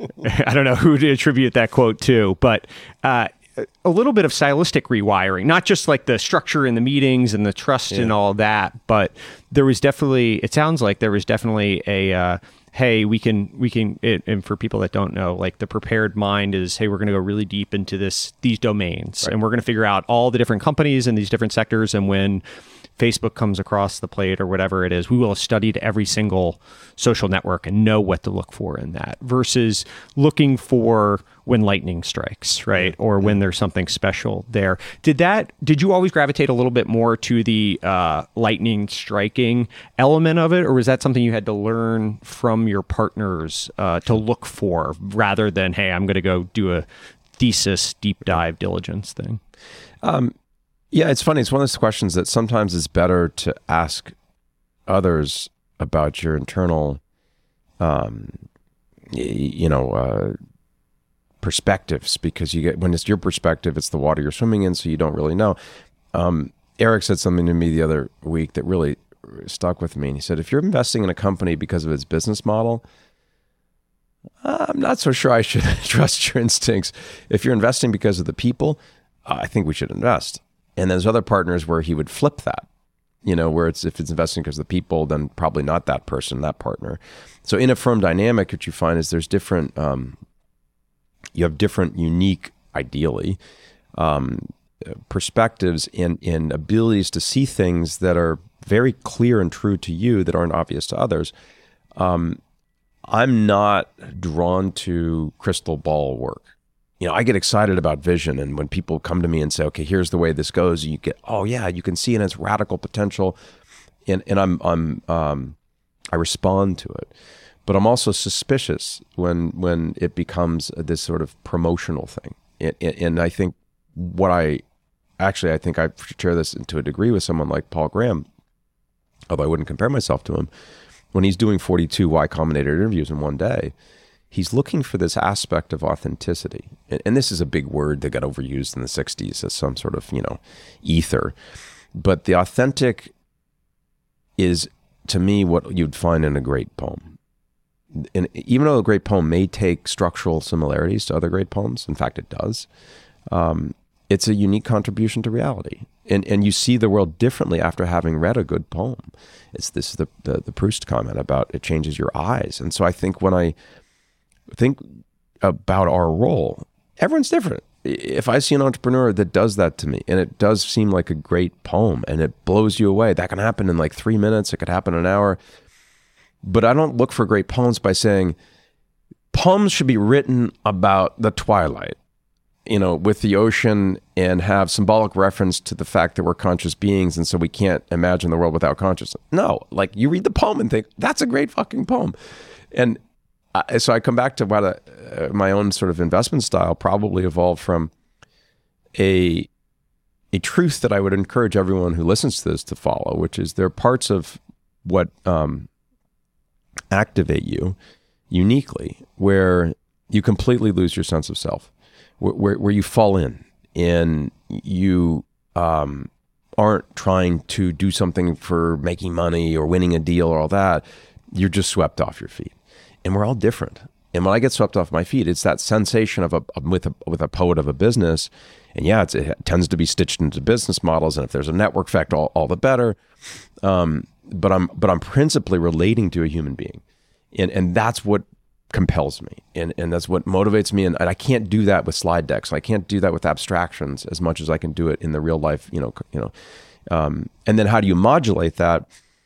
I don't know who to attribute that quote to, but uh, a little bit of stylistic rewiring, not just like the structure in the meetings and the trust yeah. and all that, but there was definitely, it sounds like there was definitely a, uh, hey, we can, we can, it, and for people that don't know, like the prepared mind is, hey, we're going to go really deep into this, these domains, right. and we're going to figure out all the different companies in these different sectors. And when Facebook comes across the plate or whatever it is, we will have studied every single social network and know what to look for in that, versus looking for when lightning strikes, right? Or when there's something special there. Did that, did you always gravitate a little bit more to the uh, lightning striking element of it? Or was that something you had to learn from your partners uh, to look for, rather than, hey, I'm going to go do a thesis deep dive diligence thing? Um, Yeah, it's funny. It's one of those questions that sometimes it's better to ask others about your internal, um, y- you know, uh, perspectives, because you get, when it's your perspective, it's the water you're swimming in, so you don't really know. Um, Eric said something to me the other week that really stuck with me. And he said, if you're investing in a company because of its business model, I'm not so sure I should trust your instincts. If you're investing because of the people, uh, I think we should invest. And there's other partners where he would flip that, you know, where it's, if it's investing because of the people, then probably not that person, that partner. So in a firm dynamic, what you find is there's different, um, you have different unique, ideally, um, perspectives and, and abilities to see things that are very clear and true to you that aren't obvious to others. Um, I'm not drawn to crystal ball work. You know, I get excited about vision, and when people come to me and say, okay, here's the way this goes, you get, oh yeah, you can see it as radical potential. And, and I'm, I'm, um, I respond to it, but I'm also suspicious when, when it becomes this sort of promotional thing. And, and I think what I, actually, I think I share this to a degree with someone like Paul Graham, although I wouldn't compare myself to him, when he's doing forty-two Y Combinator interviews in one day, he's looking for this aspect of authenticity. And, and this is a big word that got overused in the sixties as some sort of, you know, ether. But the authentic is, to me, what you'd find in a great poem. And even though a great poem may take structural similarities to other great poems, in fact, it does, um, it's a unique contribution to reality. And and you see the world differently after having read a good poem. It's this the, the, the Proust comment about it changes your eyes. And so I think when I think about our role, everyone's different. If I see an entrepreneur that does that to me, and it does seem like a great poem, and it blows you away, that can happen in like three minutes, it could happen in an hour. But I don't look for great poems by saying, poems should be written about the twilight, you know, with the ocean, and have symbolic reference to the fact that we're conscious beings, and so we can't imagine the world without consciousness. No, like you read the poem and think, that's a great fucking poem. And I, so I come back to what uh, my own sort of investment style probably evolved from a a truth that I would encourage everyone who listens to this to follow, which is there are parts of what um, activate you uniquely where you completely lose your sense of self, where where, where you fall in and you um, aren't trying to do something for making money or winning a deal or all that. You're just swept off your feet. And we're all different. And when I get swept off my feet, it's that sensation of a with a with a poet of a business. And yeah, it's, it tends to be stitched into business models. And if there's a network effect, all, all the better. Um, but I'm but I'm principally relating to a human being, and and that's what compels me, and and that's what motivates me. And, and I can't do that with slide decks. I can't do that with abstractions as much as I can do it in the real life. You know, you know. Um, and then how do you modulate that?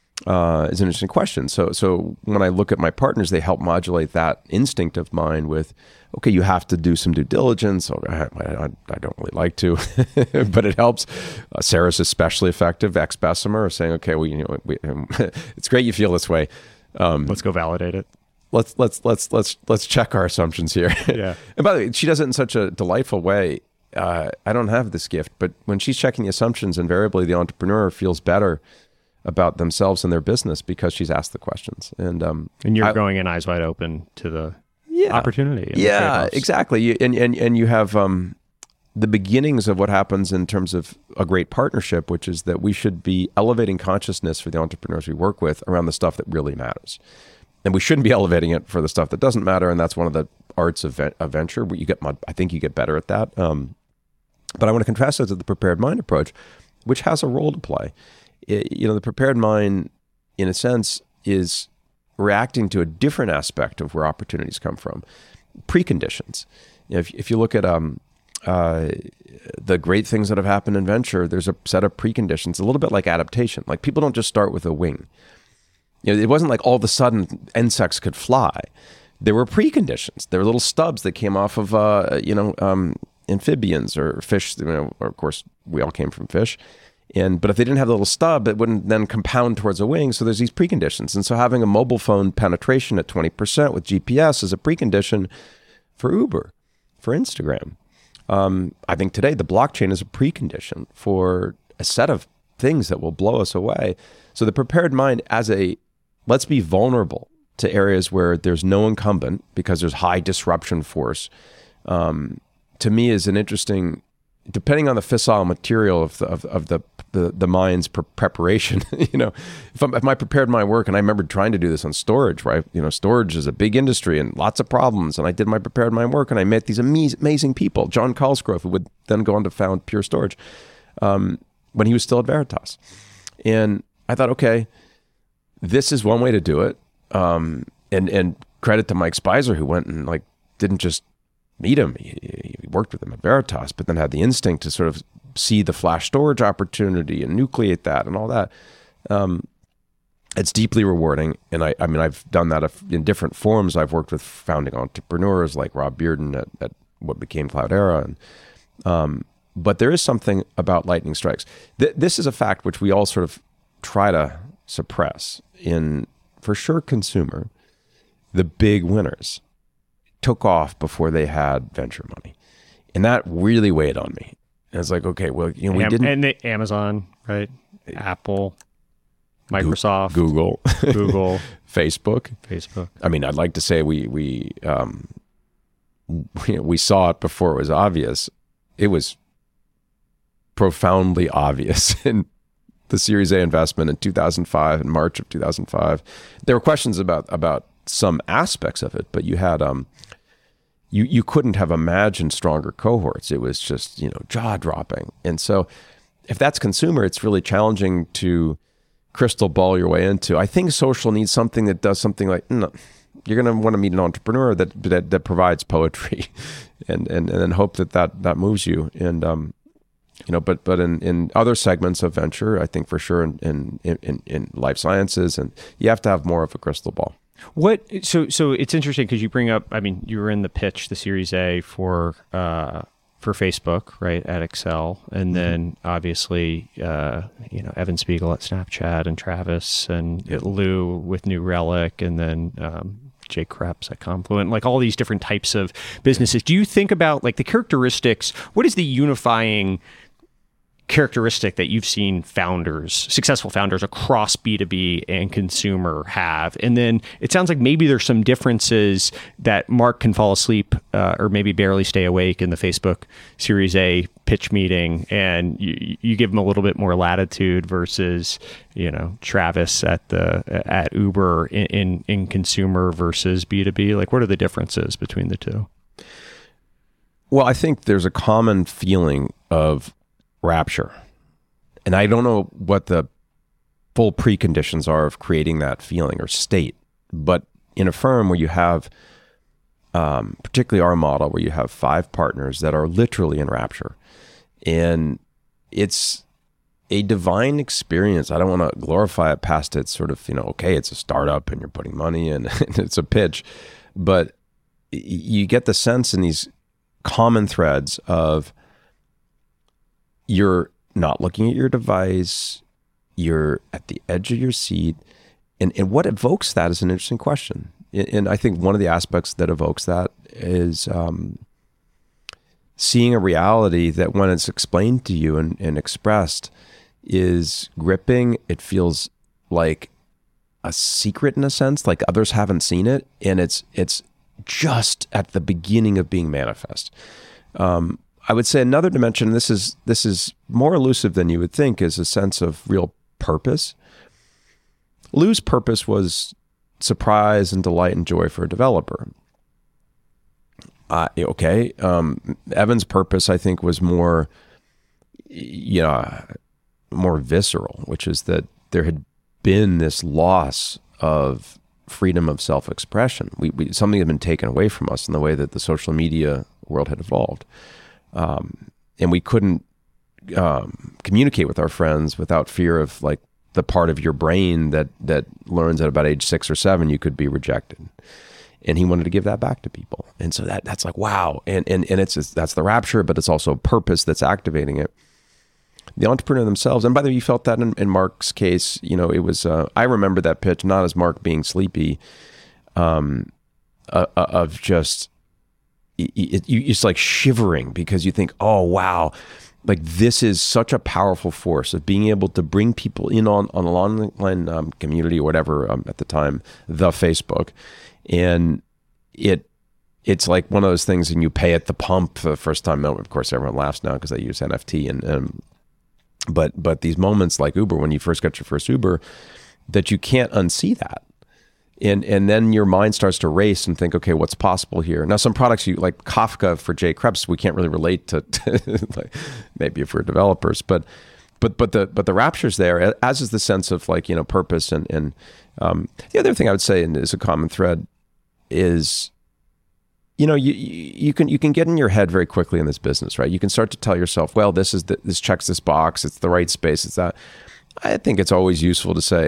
Uh, is an interesting question. So, so when I look at my partners, they help modulate that instinct of mine with, okay, you have to do some due diligence. I, I, I don't really like to, but it helps. Uh, Sarah's especially effective. Ex Bessemer saying, okay, well, you know, we, um, it's great you feel this way. Um, let's go validate it. Let's let's let's let's let's check our assumptions here. Yeah. And by the way, she does it in such a delightful way. Uh, I don't have this gift, but when she's checking the assumptions, invariably the entrepreneur feels better about themselves and their business because she's asked the questions. And um, and you're I, going in eyes wide open to the yeah, opportunity. Yeah, exactly. You, and, and, and you have um, the beginnings of what happens in terms of a great partnership, which is that we should be elevating consciousness for the entrepreneurs we work with around the stuff that really matters. And we shouldn't be elevating it for the stuff that doesn't matter. And that's one of the arts of, of venture. You get, I think you get better at that. Um, but I want to contrast that to the prepared mind approach, which has a role to play. It, you know, the prepared mind, in a sense, is reacting to a different aspect of where opportunities come from. Preconditions. You know, if, if you look at um, uh, the great things that have happened in venture, there's a set of preconditions, a little bit like adaptation. Like people don't just start with a wing. You know, it wasn't like all of a sudden insects could fly. There were preconditions. There were little stubs that came off of, uh, you know, um, amphibians or fish. You know, or of course, we all came from fish. And but if they didn't have the little stub, it wouldn't then compound towards a wing. So there's these preconditions. And so having a mobile phone penetration at twenty percent with G P S is a precondition for Uber, for Instagram. Um, I think today the blockchain is a precondition for a set of things that will blow us away. So the prepared mind as a, let's be vulnerable to areas where there's no incumbent because there's high disruption force, um, to me is an interesting, depending on the fissile material of the, of, of the, the, the mind's pre- preparation, you know, if, I'm, if my prepared mind work, and I remember trying to do this on storage, right? You know, storage is a big industry and lots of problems. And I did my prepared mind work and I met these amaz- amazing people, John Cosgrove, who would then go on to found Pure Storage, um, when he was still at Veritas. And I thought, okay, this is one way to do it. Um, and, and credit to Mike Spicer, who went and like, didn't just meet him. He, he worked with him at Veritas, but then had the instinct to sort of see the flash storage opportunity and nucleate that and all that. Um, it's deeply rewarding. And I, I mean, I've done that in different forms. I've worked with founding entrepreneurs like Rob Bearden at, at what became Cloudera. And, um, but there is something about lightning strikes. Th- this is a fact which we all sort of try to suppress. In, for sure, consumer, the big winners took off before they had venture money. And that really weighed on me. And it's like, okay, well, you know, we Am- didn't... And the Amazon, right? Apple. Microsoft, Google, Google, Facebook, Facebook. I mean, I'd like to say we we um, we, we saw it before it was obvious. It was profoundly obvious in the Series A investment in two thousand five, in March of two thousand five. There were questions about about some aspects of it, but you had um, you you couldn't have imagined stronger cohorts. It was just, you know, jaw dropping. And so, if that's consumer, it's really challenging to crystal ball your way into. I think social needs something that does something like, no, you're going to want to meet an entrepreneur that that, that provides poetry, and, and and then hope that that, that moves you. And um, you know, but but in, in other segments of venture, I think for sure in in, in in life sciences, and you have to have more of a crystal ball. What so so it's interesting because you bring up. I mean, you were in the pitch, the Series A for. Uh, for Facebook, right, at Excel. And then obviously, uh, you know, Evan Spiegel at Snapchat and Travis and Yeah. Lou with New Relic, and then um, Jay Krebs at Confluent, like all these different types of businesses. Do you think about like the characteristics? What is the unifying characteristic that you've seen founders, successful founders across B two B and consumer have? And then it sounds like maybe there's some differences that Mark can fall asleep uh, or maybe barely stay awake in the Facebook Series A pitch meeting, and you, you give him a little bit more latitude versus, you know, Travis at the at Uber in, in, in consumer versus B two B. Like, what are the differences between the two? Well, I think there's a common feeling of rapture. And I don't know what the full preconditions are of creating that feeling or state. But in a firm where you have, um, particularly our model, where you have five partners that are literally in rapture, and it's a divine experience. I don't want to glorify it past its sort of, you know, okay, it's a startup and you're putting money in and it's a pitch. But you get the sense in these common threads of, you're not looking at your device, you're at the edge of your seat. And, and what evokes that is an interesting question. And I think one of the aspects that evokes that is um, seeing a reality that when it's explained to you and, and expressed is gripping. It feels like a secret in a sense, like others haven't seen it. And it's it's just at the beginning of being manifest. Um, I would say another dimension, this is this is more elusive than you would think, is a sense of real purpose. Lou's purpose was surprise and delight and joy for a developer. Uh, okay. Um, Evan's purpose, I think, was more, you know, more visceral, which is that there had been this loss of freedom of self-expression. We, we something had been taken away from us in the way that the social media world had evolved. Um, and we couldn't um, communicate with our friends without fear of like the part of your brain that that learns at about age six or seven you could be rejected. And he wanted to give that back to people. And so that that's like, wow. And and and it's, it's that's the rapture, but it's also purpose that's activating it. The entrepreneur themselves, and by the way, you felt that in, in Mark's case, you know, it was, uh, I remember that pitch, not as Mark being sleepy, um, uh, uh, of just, it, it, you, it's like shivering because you think, oh, wow, like this is such a powerful force of being able to bring people in on, on an online um, community or whatever um, at the time, the Facebook. And it, it's like one of those things, and you pay at the pump for the first time. Of course, everyone laughs now because they use N F T. And, and but but these moments like Uber, when you first got your first Uber, that you can't unsee that. And and then your mind starts to race and think, okay, what's possible here? Now, some products you like Kafka for Jay Krebs, we can't really relate to, to like, maybe if we're developers, but but but the but the rapture's there, as is the sense of like, you know, purpose. And and um, the other thing I would say, and is a common thread, is, you know, you you can you can get in your head very quickly in this business, right? You can start to tell yourself, well, this is the, this checks this box, it's the right space, it's that. I think it's always useful to say,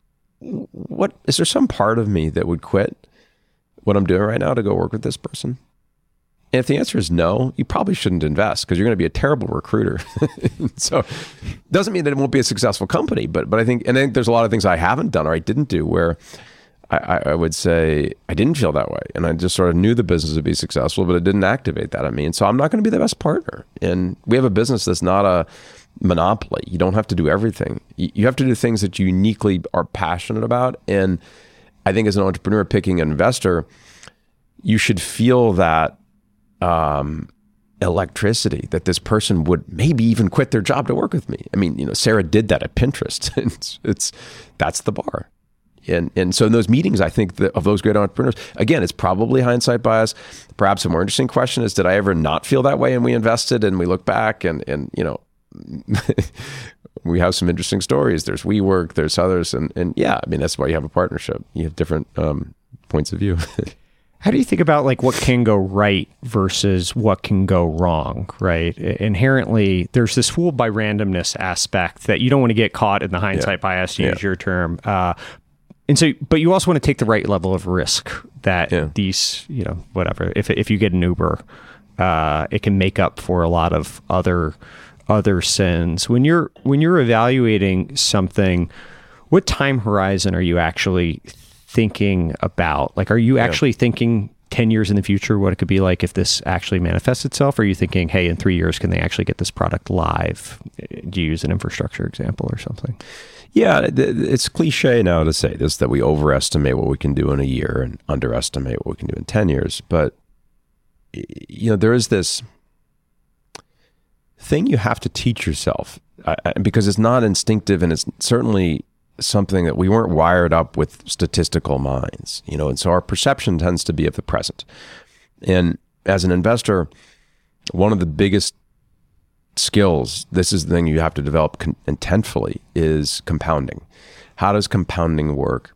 what is there some part of me that would quit what I'm doing right now to go work with this person? And if the answer is no, you probably shouldn't invest because you're going to be a terrible recruiter. So doesn't mean that it won't be a successful company, but but I think and I think there's a lot of things I haven't done or I didn't do where I, I would say I didn't feel that way. And I just sort of knew the business would be successful, but it didn't activate that in me. And so I'm not going to be the best partner. And we have a business that's not a monopoly. You don't have to do everything. You have to do things that you uniquely are passionate about. And I think as an entrepreneur picking an investor, you should feel that um, electricity, that this person would maybe even quit their job to work with me. I mean, you know, Sarah did that at Pinterest. it's, it's that's the bar. And and so in those meetings, I think that of those great entrepreneurs, again, it's probably hindsight bias. Perhaps a more interesting question is, did I ever not feel that way and we invested and we look back and, and you know, we have some interesting stories. There's WeWork, there's others. And, and yeah, I mean, that's why you have a partnership. You have different um, points of view. How do you think about like what can go right versus what can go wrong, right? Inherently, there's this fooled by randomness aspect that you don't want to get caught in the hindsight yeah. bias, to yeah. use your term. Uh, And so, but you also want to take the right level of risk that yeah. these, you know, whatever, if if you get an Uber, uh, it can make up for a lot of other other sins. When you're when you're evaluating something, what time horizon are you actually thinking about? Like, are you actually yeah. thinking ten years in the future, what it could be like if this actually manifests itself? Or are you thinking, hey, in three years, can they actually get this product live? Do you use an infrastructure example or something? Yeah, it's cliche now to say this, that we overestimate what we can do in a year and underestimate what we can do in ten years. But, you know, there is this thing you have to teach yourself uh, because it's not instinctive, and it's certainly something that we weren't wired up with statistical minds, you know, and so our perception tends to be of the present. And as an investor, one of the biggest skills, this is the thing you have to develop con- intentfully, is compounding. How does compounding work?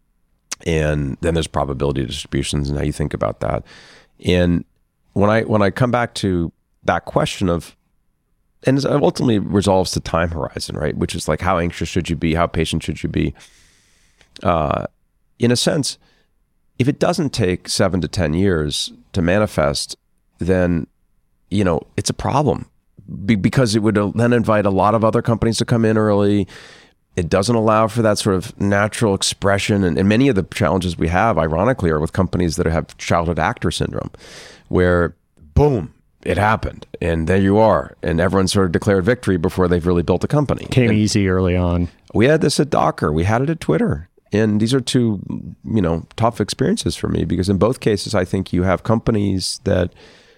And then there's probability distributions and how you think about that. And when I when I come back to that question of, and it ultimately resolves to time horizon, right? Which is like, how anxious should you be? How patient should you be? Uh, in a sense, if it doesn't take seven to ten years to manifest, then, you know, it's a problem. Be- because it would then invite a lot of other companies to come in early. It doesn't allow for that sort of natural expression. And, and many of the challenges we have, ironically, are with companies that have childhood actor syndrome, where, boom, it happened. And there you are. And everyone sort of declared victory before they've really built a company. Came and easy early on. We had this at Docker. We had it at Twitter. And these are two, you know, tough experiences for me, because in both cases, I think you have companies that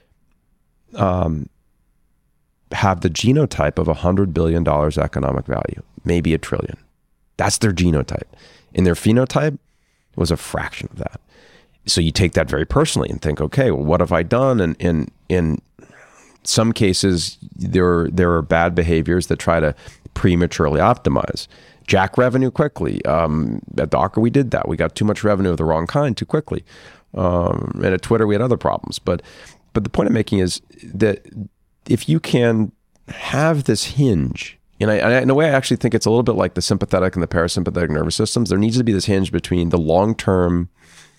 um, have the genotype of one hundred billion dollars economic value, maybe a trillion. That's their genotype. And their phenotype was a fraction of that. So you take that very personally and think, okay, well, what have I done? And in in some cases, there there are bad behaviors that try to prematurely optimize. Jack revenue quickly. Um, at Docker, we did that. We got too much revenue of the wrong kind too quickly. Um, and at Twitter, we had other problems. But but the point I'm making is that if you can have this hinge, and I, I, in a way, I actually think it's a little bit like the sympathetic and the parasympathetic nervous systems. There needs to be this hinge between the long-term,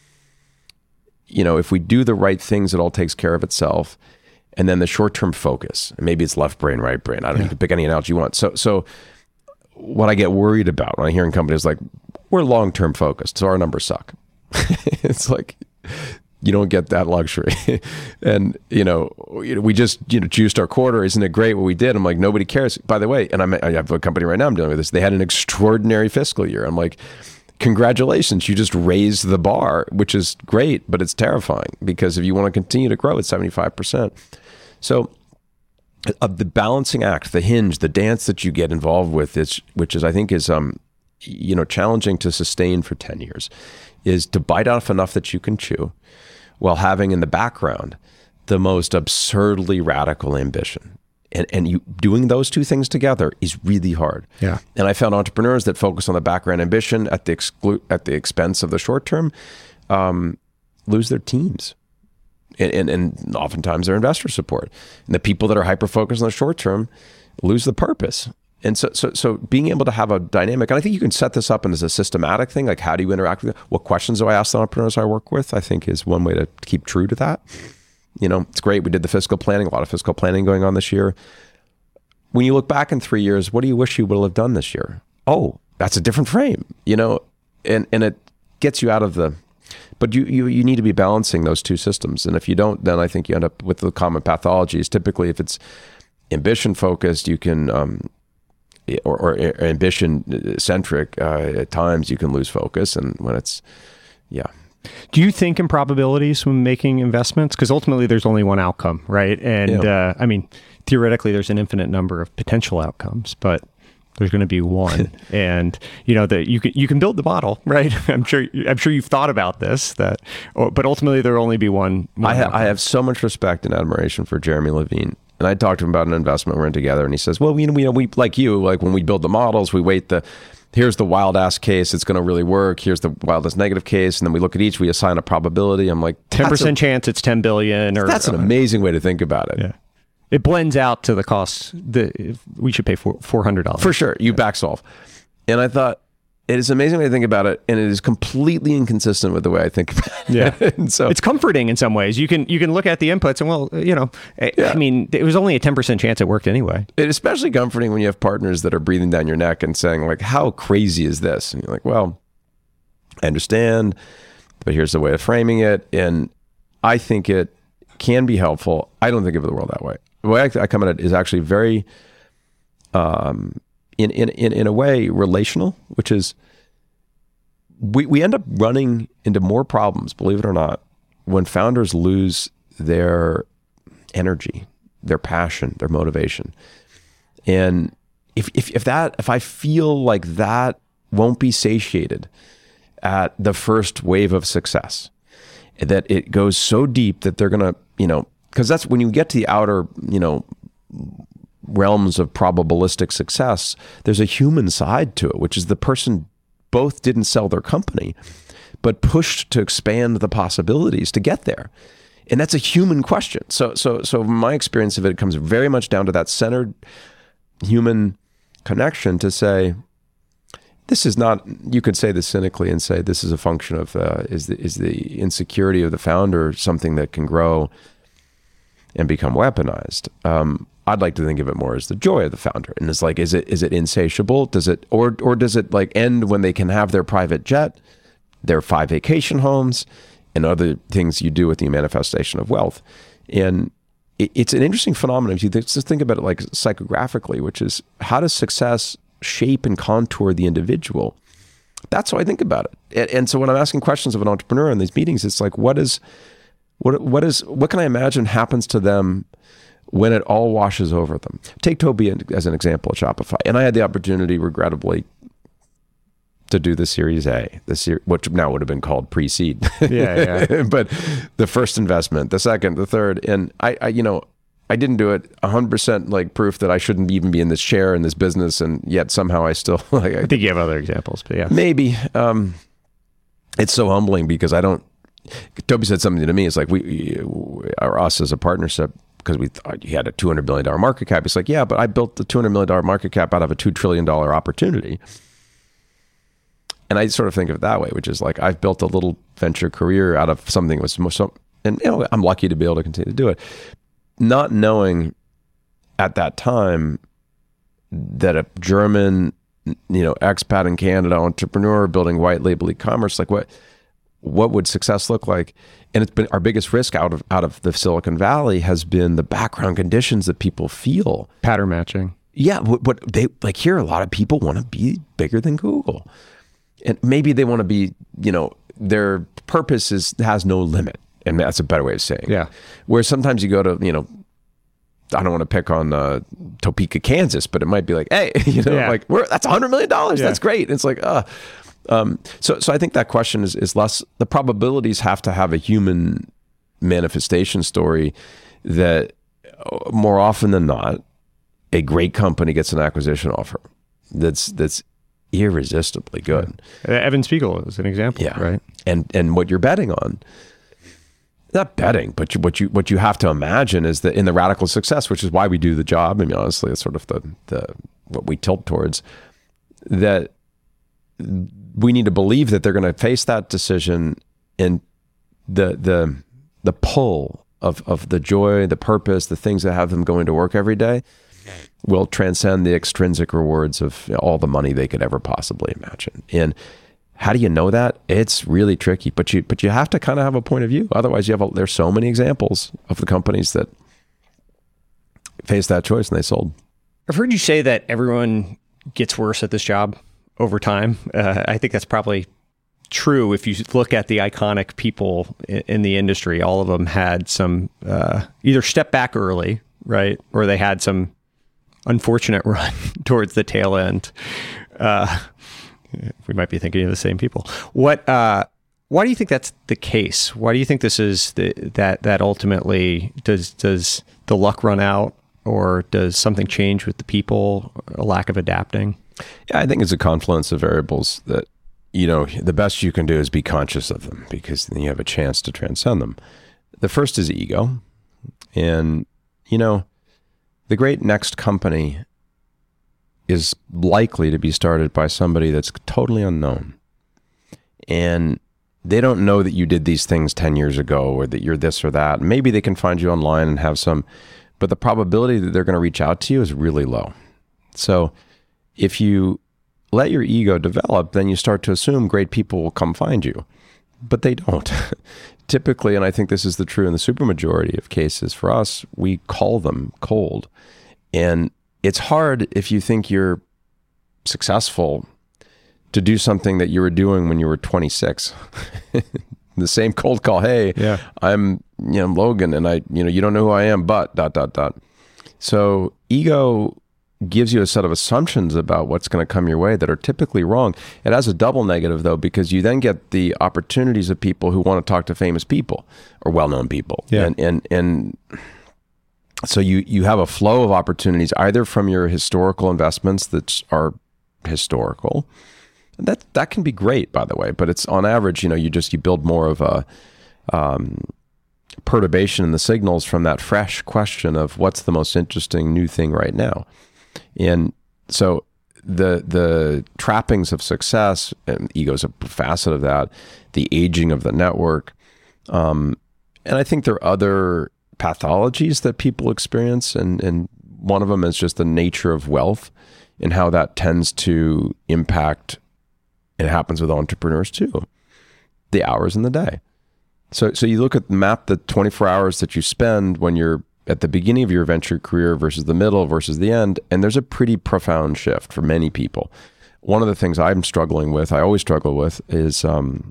you know, if we do the right things, it all takes care of itself, and then the short-term focus. And maybe it's left brain, right brain. I don't know, you can pick any analogy you want. So, so what I get worried about when I hear in companies like, we're long-term focused, so our numbers suck. It's like, you don't get that luxury. And, you know, we just, you know, juiced our quarter. Isn't it great what we did? I'm like, nobody cares. By the way, and I'm, I have a company right now I'm dealing with this. They had an extraordinary fiscal year. I'm like, congratulations, you just raised the bar, which is great, but it's terrifying, because if you want to continue to grow at seventy-five percent. So of the balancing act, the hinge, the dance that you get involved with, is, which is, I think is, um, you know, challenging to sustain for ten years, is to bite off enough that you can chew, while having in the background the most absurdly radical ambition. And and you doing those two things together is really hard. Yeah. And I found entrepreneurs that focus on the background ambition at the exclu- at the expense of the short term um, lose their teams. And, and and oftentimes their investor support. And the people that are hyper-focused on the short term lose the purpose. And so, so, so being able to have a dynamic, and I think you can set this up as a systematic thing, like how do you interact with it? What questions do I ask the entrepreneurs I work with? I think is one way to keep true to that. You know, it's great. We did the fiscal planning, a lot of fiscal planning going on this year. When you look back in three years, what do you wish you would have done this year? Oh, that's a different frame, you know, and, and it gets you out of the, but you, you, you need to be balancing those two systems. And if you don't, then I think you end up with the common pathologies. Typically, if it's ambition focused, you can, um, or, or ambition centric, uh, at times you can lose focus. And when it's, yeah. Do you think in probabilities when making investments? Because ultimately there's only one outcome, right? And yeah. uh, I mean, theoretically there's an infinite number of potential outcomes, but there's going to be one. And you know that you can you can build the model, right? I'm sure I'm sure you've thought about this. That, or, but ultimately there'll only be one. one I, ha- I have so much respect and admiration for Jeremy Levine. And I talked to him about an investment we're in together, and he says, "Well, we you know we like you like when we build the models, we wait the here's the wild ass case, it's going to really work. Here's the wildest negative case, and then we look at each, we assign a probability." I'm like, ten percent chance it's ten billion. Or that's an amazing way to think about it. Yeah. It blends out to the cost. The we should pay for four hundred dollars for sure. You back solve, and I thought it is an amazing way to think about it, and it is completely inconsistent with the way I think about it. Yeah, and so it's comforting in some ways. You can you can look at the inputs and well, you know, I, yeah. I mean, it was only a ten percent chance it worked anyway. It's especially comforting when you have partners that are breathing down your neck and saying like, "How crazy is this?" And you're like, "Well, I understand, but here's the way of framing it," and I think it can be helpful. I don't think of the world that way. The way I, I come at it is actually very, um, in, in, in, in a way, relational, which is we, we end up running into more problems, believe it or not, when founders lose their energy, their passion, their motivation. And if, if, if that, if I feel like that won't be satiated at the first wave of success, that it goes so deep that they're going to, you know, because that's when you get to the outer, you know, realms of probabilistic success, there's a human side to it, which is the person both didn't sell their company, but pushed to expand the possibilities to get there. And that's a human question. So, so, so my experience of it comes very much down to that centered human connection to say, this is not, you could say this cynically and say this is a function of, uh, is the, is the insecurity of the founder something that can grow and become weaponized? Um, I'd like to think of it more as the joy of the founder. And it's like, is it is it insatiable? Does it, or or does it like end when they can have their private jet, their five vacation homes, and other things you do with the manifestation of wealth? And it, it's an interesting phenomenon if you th- just think about it like psychographically, which is how does success shape and contour the individual? That's how I think about it. And, and so when I'm asking questions of an entrepreneur in these meetings, it's like, what is, what what is, what can I imagine happens to them when it all washes over them? Take Toby as an example at Shopify. And I had the opportunity, regrettably, to do the Series A, the ser- which now would have been called pre-seed. Yeah, yeah. But the first investment, the second, the third, and I, I you know, I didn't do it one hundred percent like proof that I shouldn't even be in this chair in this business, and yet somehow I still like. I, I think you have other examples, but yeah, maybe. Um, it's so humbling because I don't. Toby said something to me. It's like we, or us as a partnership, because we thought he had a two hundred billion dollars market cap. He's like, yeah, but I built the two hundred million dollars market cap out of a two trillion dollars opportunity. And I sort of think of it that way, which is like, I've built a little venture career out of something that was most, and you know, I'm lucky to be able to continue to do it. Not knowing at that time that a German, you know, expat in Canada entrepreneur building white label e-commerce, like what, what would success look like? And it's been our biggest risk out of out of the Silicon Valley has been the background conditions that people feel. Pattern matching. Yeah, what, what they like here, a lot of people want to be bigger than Google, and maybe they want to be, you know, their purpose is has no limit, and that's a better way of saying it. Yeah. Where sometimes you go to, you know, I don't want to pick on uh, Topeka, Kansas, but it might be like, hey, you know, yeah. like we're that's a hundred million dollars. Yeah. That's great. And it's like, uh Um, so, so I think that question is, is less, the probabilities have to have a human manifestation story that more often than not, a great company gets an acquisition offer that's, that's irresistibly good. Yeah. Evan Spiegel is an example, yeah. right? And, and what you're betting on, not betting, but you, what you, what you have to imagine is that in the radical success, which is why we do the job. I mean, honestly, it's sort of the, the, what we tilt towards, that we need to believe that they're going to face that decision, and the the the pull of of the joy, the purpose, the things that have them going to work every day will transcend the extrinsic rewards of, you know, all the money they could ever possibly imagine. And how do you know that? It's really tricky, but you but you have to kind of have a point of view. Otherwise, you have a, there's so many examples of the companies that faced that choice and they sold. I've heard you say that everyone gets worse at this job over time. Uh, I think that's probably true if you look at the iconic people in, in the industry. All of them had some uh, either step back early, right, or they had some unfortunate run towards the tail end. Uh, we might be thinking of the same people. What? Uh, why do you think that's the case? Why do you think this is the, that that ultimately does does the luck run out, or does something change with the people? A lack of adapting. Yeah, I think it's a confluence of variables that, you know, the best you can do is be conscious of them, because then you have a chance to transcend them. The first is ego. And, you know, the great next company is likely to be started by somebody that's totally unknown. And they don't know that you did these things ten years ago, or that you're this or that. Maybe they can find you online and have some, but the probability that they're going to reach out to you is really low. So if you let your ego develop, then you start to assume great people will come find you, but they don't. Typically, and I think this is the true in the supermajority of cases for us, we call them cold. And it's hard if you think you're successful to do something that you were doing when you were twenty-six. The same cold call. Hey, yeah. I'm, you know, Logan, and I, you know, you don't know who I am, but dot, dot, dot. So ego gives you a set of assumptions about what's going to come your way that are typically wrong. It has a double negative, though, because you then get the opportunities of people who want to talk to famous people or well-known people. Yeah. And, and, and so you, you have a flow of opportunities, either from your historical investments that are historical. That, that can be great, by the way, but it's on average, you know, you just, you build more of a um, perturbation in the signals from that fresh question of what's the most interesting new thing right now. And so the the trappings of success, and ego is a facet of that, the aging of the network. Um, and I think there are other pathologies that people experience. And, and one of them is just the nature of wealth and how that tends to impact, it happens with entrepreneurs too, the hours in the day. So, so you look at the map, the twenty-four hours that you spend when you're at the beginning of your venture career versus the middle versus the end, and there's a pretty profound shift for many people. One of the things I'm struggling with, I always struggle with, is um,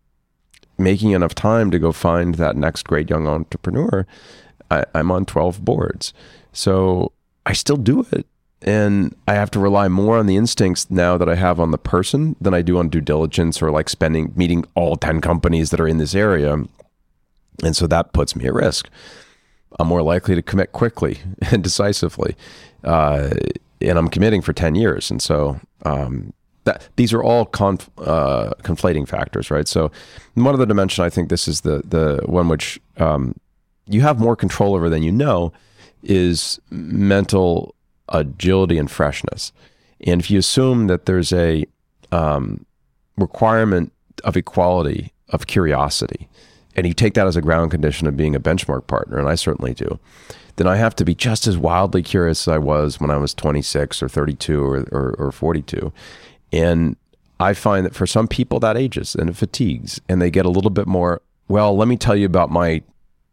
making enough time to go find that next great young entrepreneur. I, I'm on twelve boards, so I still do it. And I have to rely more on the instincts now that I have on the person than I do on due diligence or like spending, meeting all ten companies that are in this area. And so that puts me at risk. I'm more likely to commit quickly and decisively. Uh, and I'm committing for ten years. And so um, that these are all conf, uh, conflating factors, right? So one other dimension, I think this is the, the one which um, you have more control over than you know, is mental agility and freshness. And if you assume that there's a um, requirement of equality, of curiosity, and you take that as a ground condition of being a benchmark partner, and I certainly do, then I have to be just as wildly curious as I was when I was twenty-six or thirty-two or, or, or forty-two. And I find that for some people that ages and it fatigues, and they get a little bit more, well, let me tell you about my,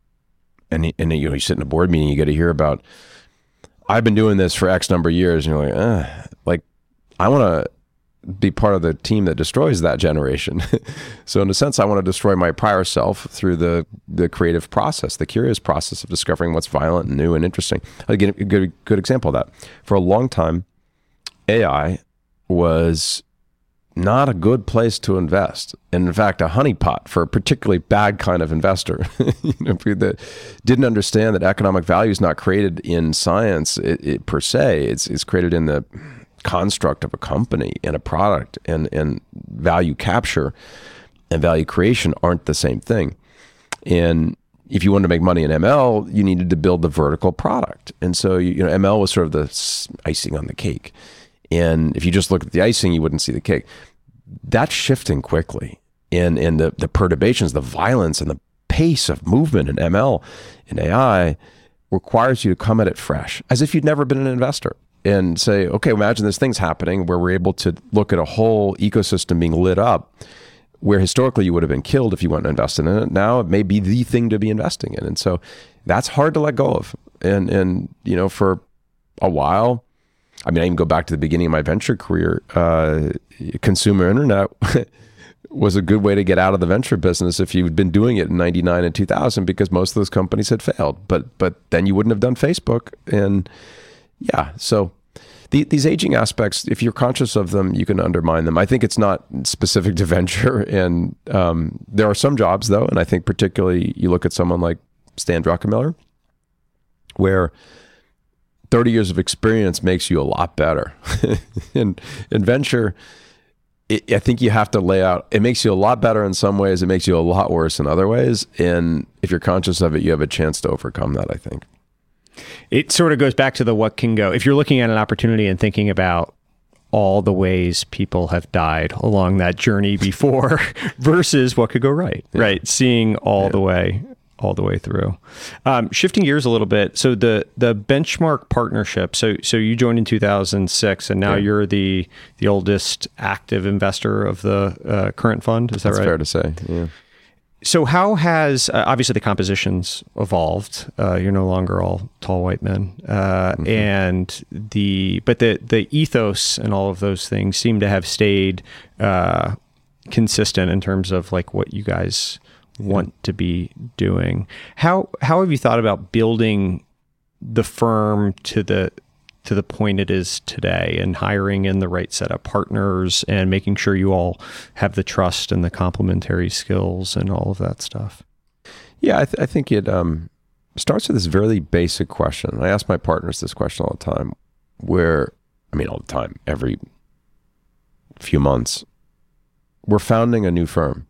and, and you know, you sit in a board meeting, you get to hear about, I've been doing this for X number of years, and you're like, eh, like, I want to be part of the team that destroys that generation. So in a sense, I want to destroy my prior self through the the creative process, the curious process of discovering what's violent and new and interesting. I'll give a good, good example of that. For a long time, A I was not a good place to invest. And in fact, a honeypot for a particularly bad kind of investor, you know, that didn't understand that economic value is not created in science it, it, per se. It's, it's created in the construct of a company and a product, and, and value capture and value creation aren't the same thing. And if you wanted to make money in M L, you needed to build the vertical product. And so, you know, M L was sort of the icing on the cake. And if you just look at the icing, you wouldn't see the cake. That's shifting quickly. And, and the, the perturbations, the violence, and the pace of movement in M L and A I requires you to come at it fresh, as if you'd never been an investor, and say, okay, imagine this thing's happening where we're able to look at a whole ecosystem being lit up, where historically you would have been killed if you went and invested in it. Now it may be the thing to be investing in. And so that's hard to let go of. And, and you know, for a while, I mean, I even go back to the beginning of my venture career. Uh, consumer internet was a good way to get out of the venture business if you'd been doing it in ninety-nine and two thousand, because most of those companies had failed. But but then you wouldn't have done Facebook. And yeah, so the, these aging aspects, if you're conscious of them, you can undermine them. I think it's not specific to venture. And um, there are some jobs, though, and I think particularly you look at someone like Stan Druckenmiller, where thirty years of experience makes you a lot better. in, in venture, it, I think you have to lay out, it makes you a lot better in some ways, it makes you a lot worse in other ways. And if you're conscious of it, you have a chance to overcome that, I think. It sort of goes back to the what can go. If you're looking at an opportunity and thinking about all the ways people have died along that journey before versus what could go right, yeah. right? Seeing all yeah. the way, all the way through. Um, shifting gears a little bit. So the the Benchmark partnership. So so you joined in two thousand six, and now yeah. you're the the oldest active investor of the uh, current fund. Is that That's right? That's fair to say. Yeah. So how has, uh, obviously the composition's evolved. Uh, you're no longer all tall white men. Uh, mm-hmm. And the, but the, the ethos and all of those things seem to have stayed uh, consistent in terms of like what you guys yeah. want to be doing. How, how have you thought about building the firm to the, to the point it is today, and hiring in the right set of partners and making sure you all have the trust and the complementary skills and all of that stuff? Yeah, I, th- I think it um, starts with this very basic question. I ask my partners this question all the time, where, I mean, all the time, every few months, we're founding a new firm.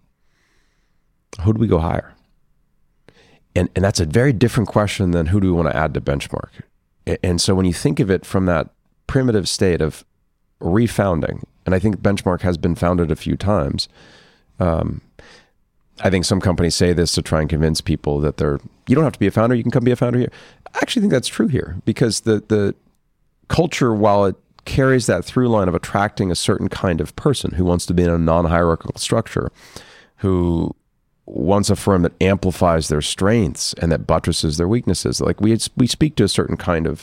Who do we go hire? And, and that's a very different question than who do we want to add to Benchmark? And so when you think of it from that primitive state of refounding, and I think Benchmark has been founded a few times. Um, I think some companies say this to try and convince people that they're, you don't have to be a founder, you can come be a founder here. I actually think that's true here, because the the culture, while it carries that through line of attracting a certain kind of person who wants to be in a non-hierarchical structure, who wants a firm that amplifies their strengths and that buttresses their weaknesses. Like we we speak to a certain kind of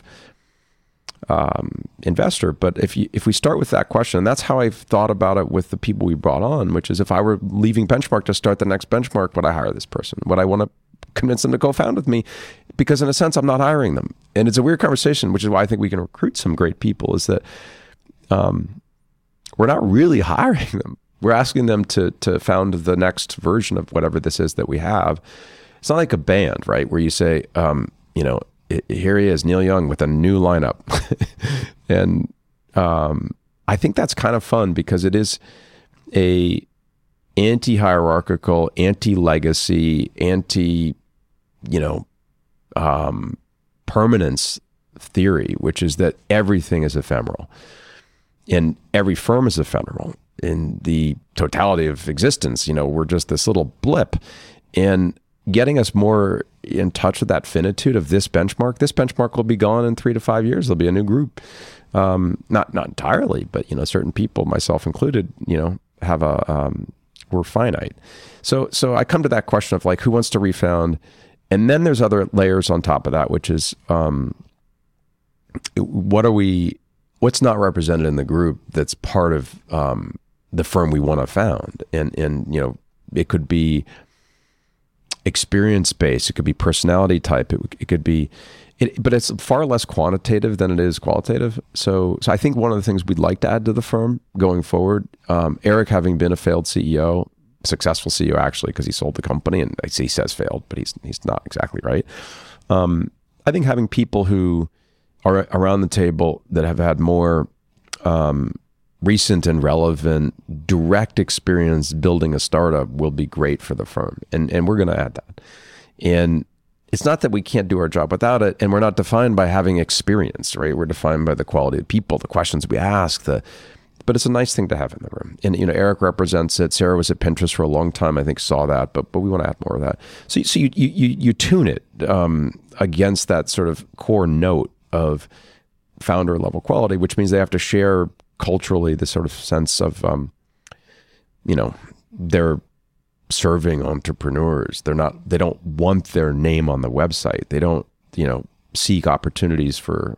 um, investor, but if you if we start with that question, and that's how I've thought about it with the people we brought on, which is if I were leaving Benchmark to start the next Benchmark, would I hire this person? Would I want to convince them to co-found with me? Because in a sense, I'm not hiring them, and it's a weird conversation, which is why I think we can recruit some great people. Is that um, we're not really hiring them. We're asking them to to found the next version of whatever this is that we have. It's not like a band, right? Where you say, um, you know, it, here he is, Neil Young, with a new lineup. and um, I think that's kind of fun, because it is a anti-hierarchical, anti-legacy, anti, you know, um, permanence theory, which is that everything is ephemeral. And every firm is ephemeral. In the totality of existence, you know, we're just this little blip. And getting us more in touch with that finitude of this benchmark, this benchmark will be gone in three to five years. There'll be a new group. Um, not not entirely, but, you know, certain people, myself included, you know, have a, um, we're finite. So, so I come to that question of like, who wants to refound? And then there's other layers on top of that, which is, um, what are we, what's not represented in the group that's part of, um, the firm we want to found. And, and, you know, it could be experience based, it could be personality type, it, it could be, it, but it's far less quantitative than it is qualitative. So, so I think one of the things we'd like to add to the firm going forward, um, Eric, having been a failed C E O, successful C E O actually, because he sold the company, and he says failed, but he's, he's not exactly right. Um, I think having people who are around the table that have had more, um, recent and relevant direct experience building a startup will be great for the firm. And and we're going to add that. And it's not that we can't do our job without it. And we're not defined by having experience, right? We're defined by the quality of people, the questions we ask, the, but it's a nice thing to have in the room. And, you know, Eric represents it. Sarah was at Pinterest for a long time, I think saw that, but but we want to add more of that. So, so you, you, you tune it um, against that sort of core note of founder level quality, which means they have to share culturally the sort of sense of, um, you know, they're serving entrepreneurs. They're not, they don't want their name on the website. They don't, you know, seek opportunities for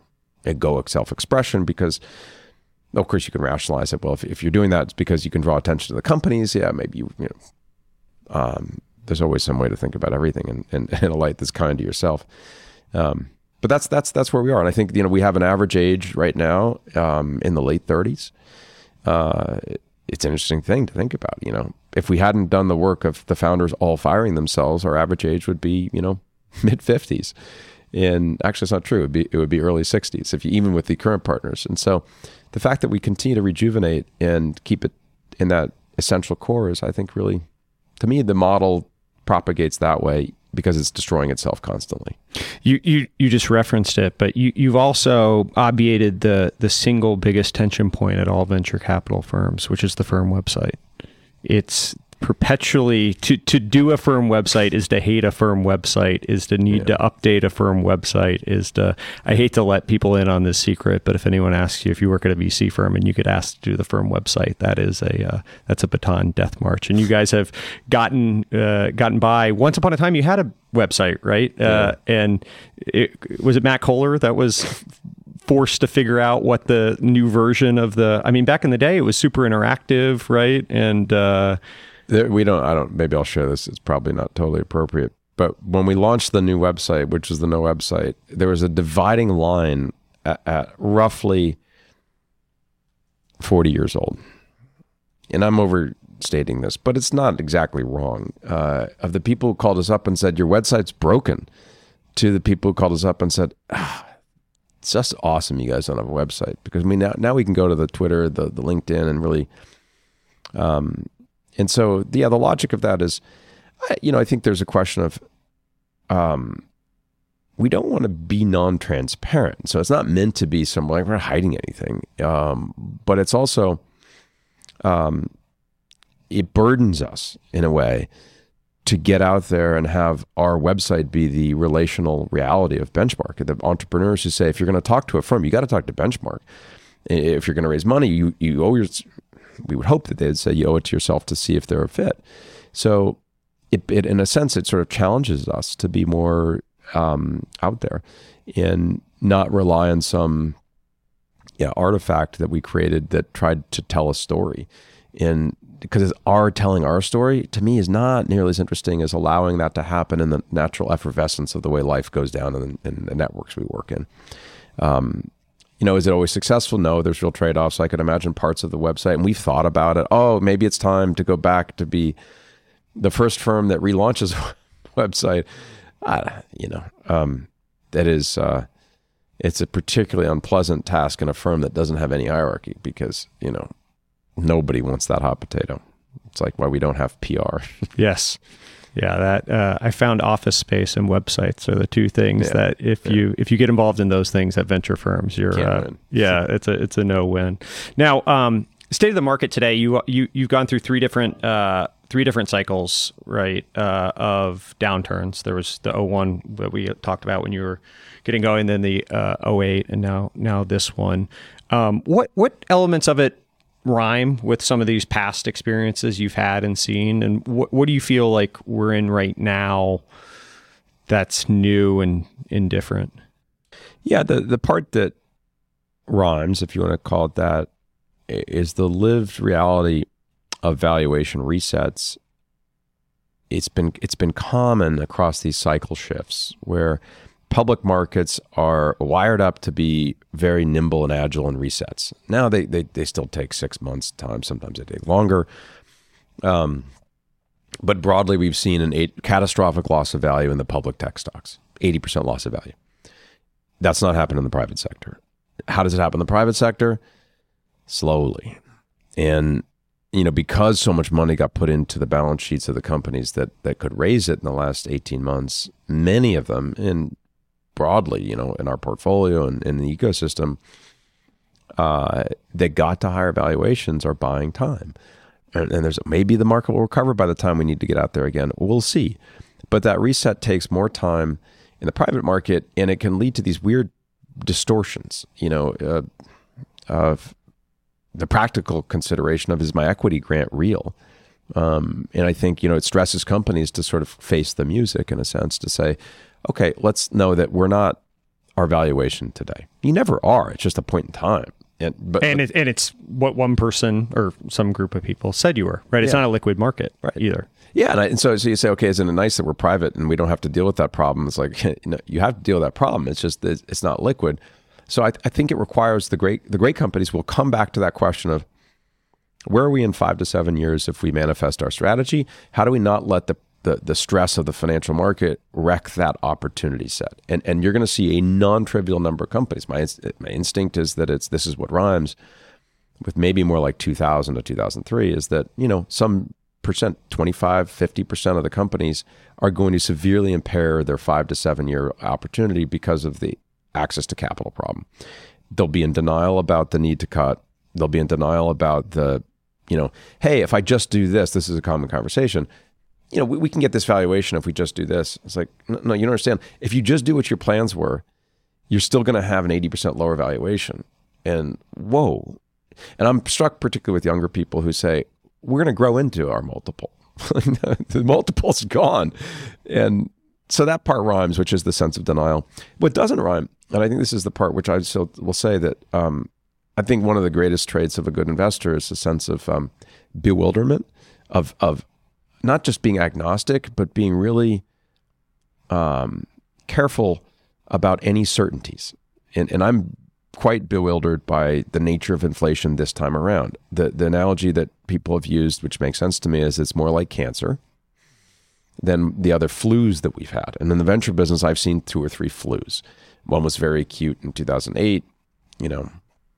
egoic self-expression because, of course, you can rationalize it. Well, if, if you're doing that, it's because you can draw attention to the companies. Yeah, maybe you, you know, um, there's always some way to think about everything in, in, in a light that's kind to yourself. Um, but that's that's that's where we are, and I think you know we have an average age right now um, in the late thirties. Uh, it's an interesting thing to think about. You know, if we hadn't done the work of the founders all firing themselves, our average age would be you know mid fifties. And actually, it's not true. It would be it would be early sixties if you even with the current partners. And so, the fact that we continue to rejuvenate and keep it in that essential core is, I think, really, to me, the model propagates that way because it's destroying itself constantly. You you you just referenced it, but you you've also obviated the the single biggest tension point at all venture capital firms, which is the firm website. It's perpetually to to do a firm website is to hate a firm website, is to need yeah. to update a firm website, is to I hate to let people in on this secret, but if anyone asks you if you work at a V C firm and you get asked to do the firm website, that is a uh, that's a baton death march. And you guys have gotten uh, gotten by. Once upon a time, you had a website, right? Yeah. Uh, and it, was it Matt Kohler that was forced to figure out what the new version of the? I mean, back in the day, it was super interactive, right? And uh, There, we don't, I don't, maybe I'll share this. It's probably not totally appropriate. But when we launched the new website, which is the No website, there was a dividing line at, at roughly forty years old. And I'm overstating this, but it's not exactly wrong. Uh, of the people who called us up and said, your website's broken, to the people who called us up and said, ah, it's just awesome you guys don't have a website. Because I mean, now, now we can go to the Twitter, the, the LinkedIn, and really... Um, And so, yeah, the logic of that is, you know, I think there's a question of, um, we don't want to be non-transparent. So it's not meant to be some, like, we're not hiding anything. Um, but it's also, um, it burdens us in a way to get out there and have our website be the relational reality of Benchmark. The entrepreneurs who say, if you're going to talk to a firm, you got to talk to Benchmark. If you're going to raise money, you, you owe your... we would hope that they'd say you owe it to yourself to see if they're a fit. So it, it in a sense, it sort of challenges us to be more um, out there and not rely on some yeah, artifact that we created that tried to tell a story. And because our telling our story, to me, is not nearly as interesting as allowing that to happen in the natural effervescence of the way life goes down in, in the networks we work in. Um, You know, is it always successful? No, there's real trade-offs. I could imagine parts of the website, and we've thought about it. Oh, maybe it's time to go back to be the first firm that relaunches a website. Uh, you know, um, that is, uh, it's a particularly unpleasant task in a firm that doesn't have any hierarchy because, you know, nobody wants that hot potato. It's like why we don't have P R. Yes. Yeah, that uh, I found Office Space and websites are the two things yeah. that if yeah. you if you get involved in those things at venture firms, you're uh, yeah, it's a it's a no win. Now, um, state of the market today, you you you've gone through three different uh, three different cycles, right, uh, of downturns. There was the oh one that we talked about when you were getting going, then the uh, oh eight, and now now this one. Um, what what elements of it rhyme with some of these past experiences you've had and seen, and what what do you feel like we're in right now that's new and indifferent? Yeah, the the part that rhymes, if you want to call it that, is the lived reality of valuation resets. It's been it's been common across these cycle shifts where public markets are wired up to be very nimble and agile in resets. Now they they, they still take six months time. Sometimes they take longer. Um, but broadly, we've seen an eight, catastrophic loss of value in the public tech stocks, eighty percent loss of value. That's not happened in the private sector. How does it happen in the private sector? Slowly. And you know, because so much money got put into the balance sheets of the companies that that could raise it in the last eighteen months, many of them, and broadly, you know, in our portfolio and in the ecosystem, uh, that got to higher valuations are buying time. And, and there's maybe the market will recover by the time we need to get out there again. We'll see. But that reset takes more time in the private market, and it can lead to these weird distortions, you know, uh, of the practical consideration of, is my equity grant real? Um, and I think, you know, it stresses companies to sort of face the music in a sense, to say, okay, let's know that we're not our valuation today. You never are. It's just a point in time. And but and, it, and it's what one person or some group of people said you were, right? It's yeah. not a liquid market right. either. Yeah, and, I, and so, so you say, okay, isn't it nice that we're private and we don't have to deal with that problem? It's like, you know, you have to deal with that problem. It's just that it's not liquid. So I, I think it requires the great the great companies will come back to that question of where are we in five to seven years if we manifest our strategy? How do we not let the the, the stress of the financial market wreck that opportunity set? And and you're going to see a non-trivial number of companies. My my instinct is that it's this is what rhymes with maybe more like two thousand to two thousand three is that, you know, some percent, twenty-five, fifty percent of the companies are going to severely impair their five to seven year opportunity because of the access to capital problem. They'll be in denial about the need to cut. They'll be in denial about the, you know, hey, if I just do this, this is a common conversation. You know, we, we can get this valuation if we just do this. It's like, no, no, you don't understand. If you just do what your plans were, you're still going to have an eighty percent lower valuation. And whoa. And I'm struck particularly with younger people who say, we're going to grow into our multiple. The multiple's gone. And so that part rhymes, which is the sense of denial. What doesn't rhyme, and I think this is the part which I still will say that um, I think one of the greatest traits of a good investor is a sense of um, bewilderment, of of not just being agnostic, but being really um, careful about any certainties. And, and I'm quite bewildered by the nature of inflation this time around. The, the analogy that people have used, which makes sense to me, is it's more like cancer than the other flus that we've had. And in the venture business, I've seen two or three flus. One was very acute in two thousand eight. You know,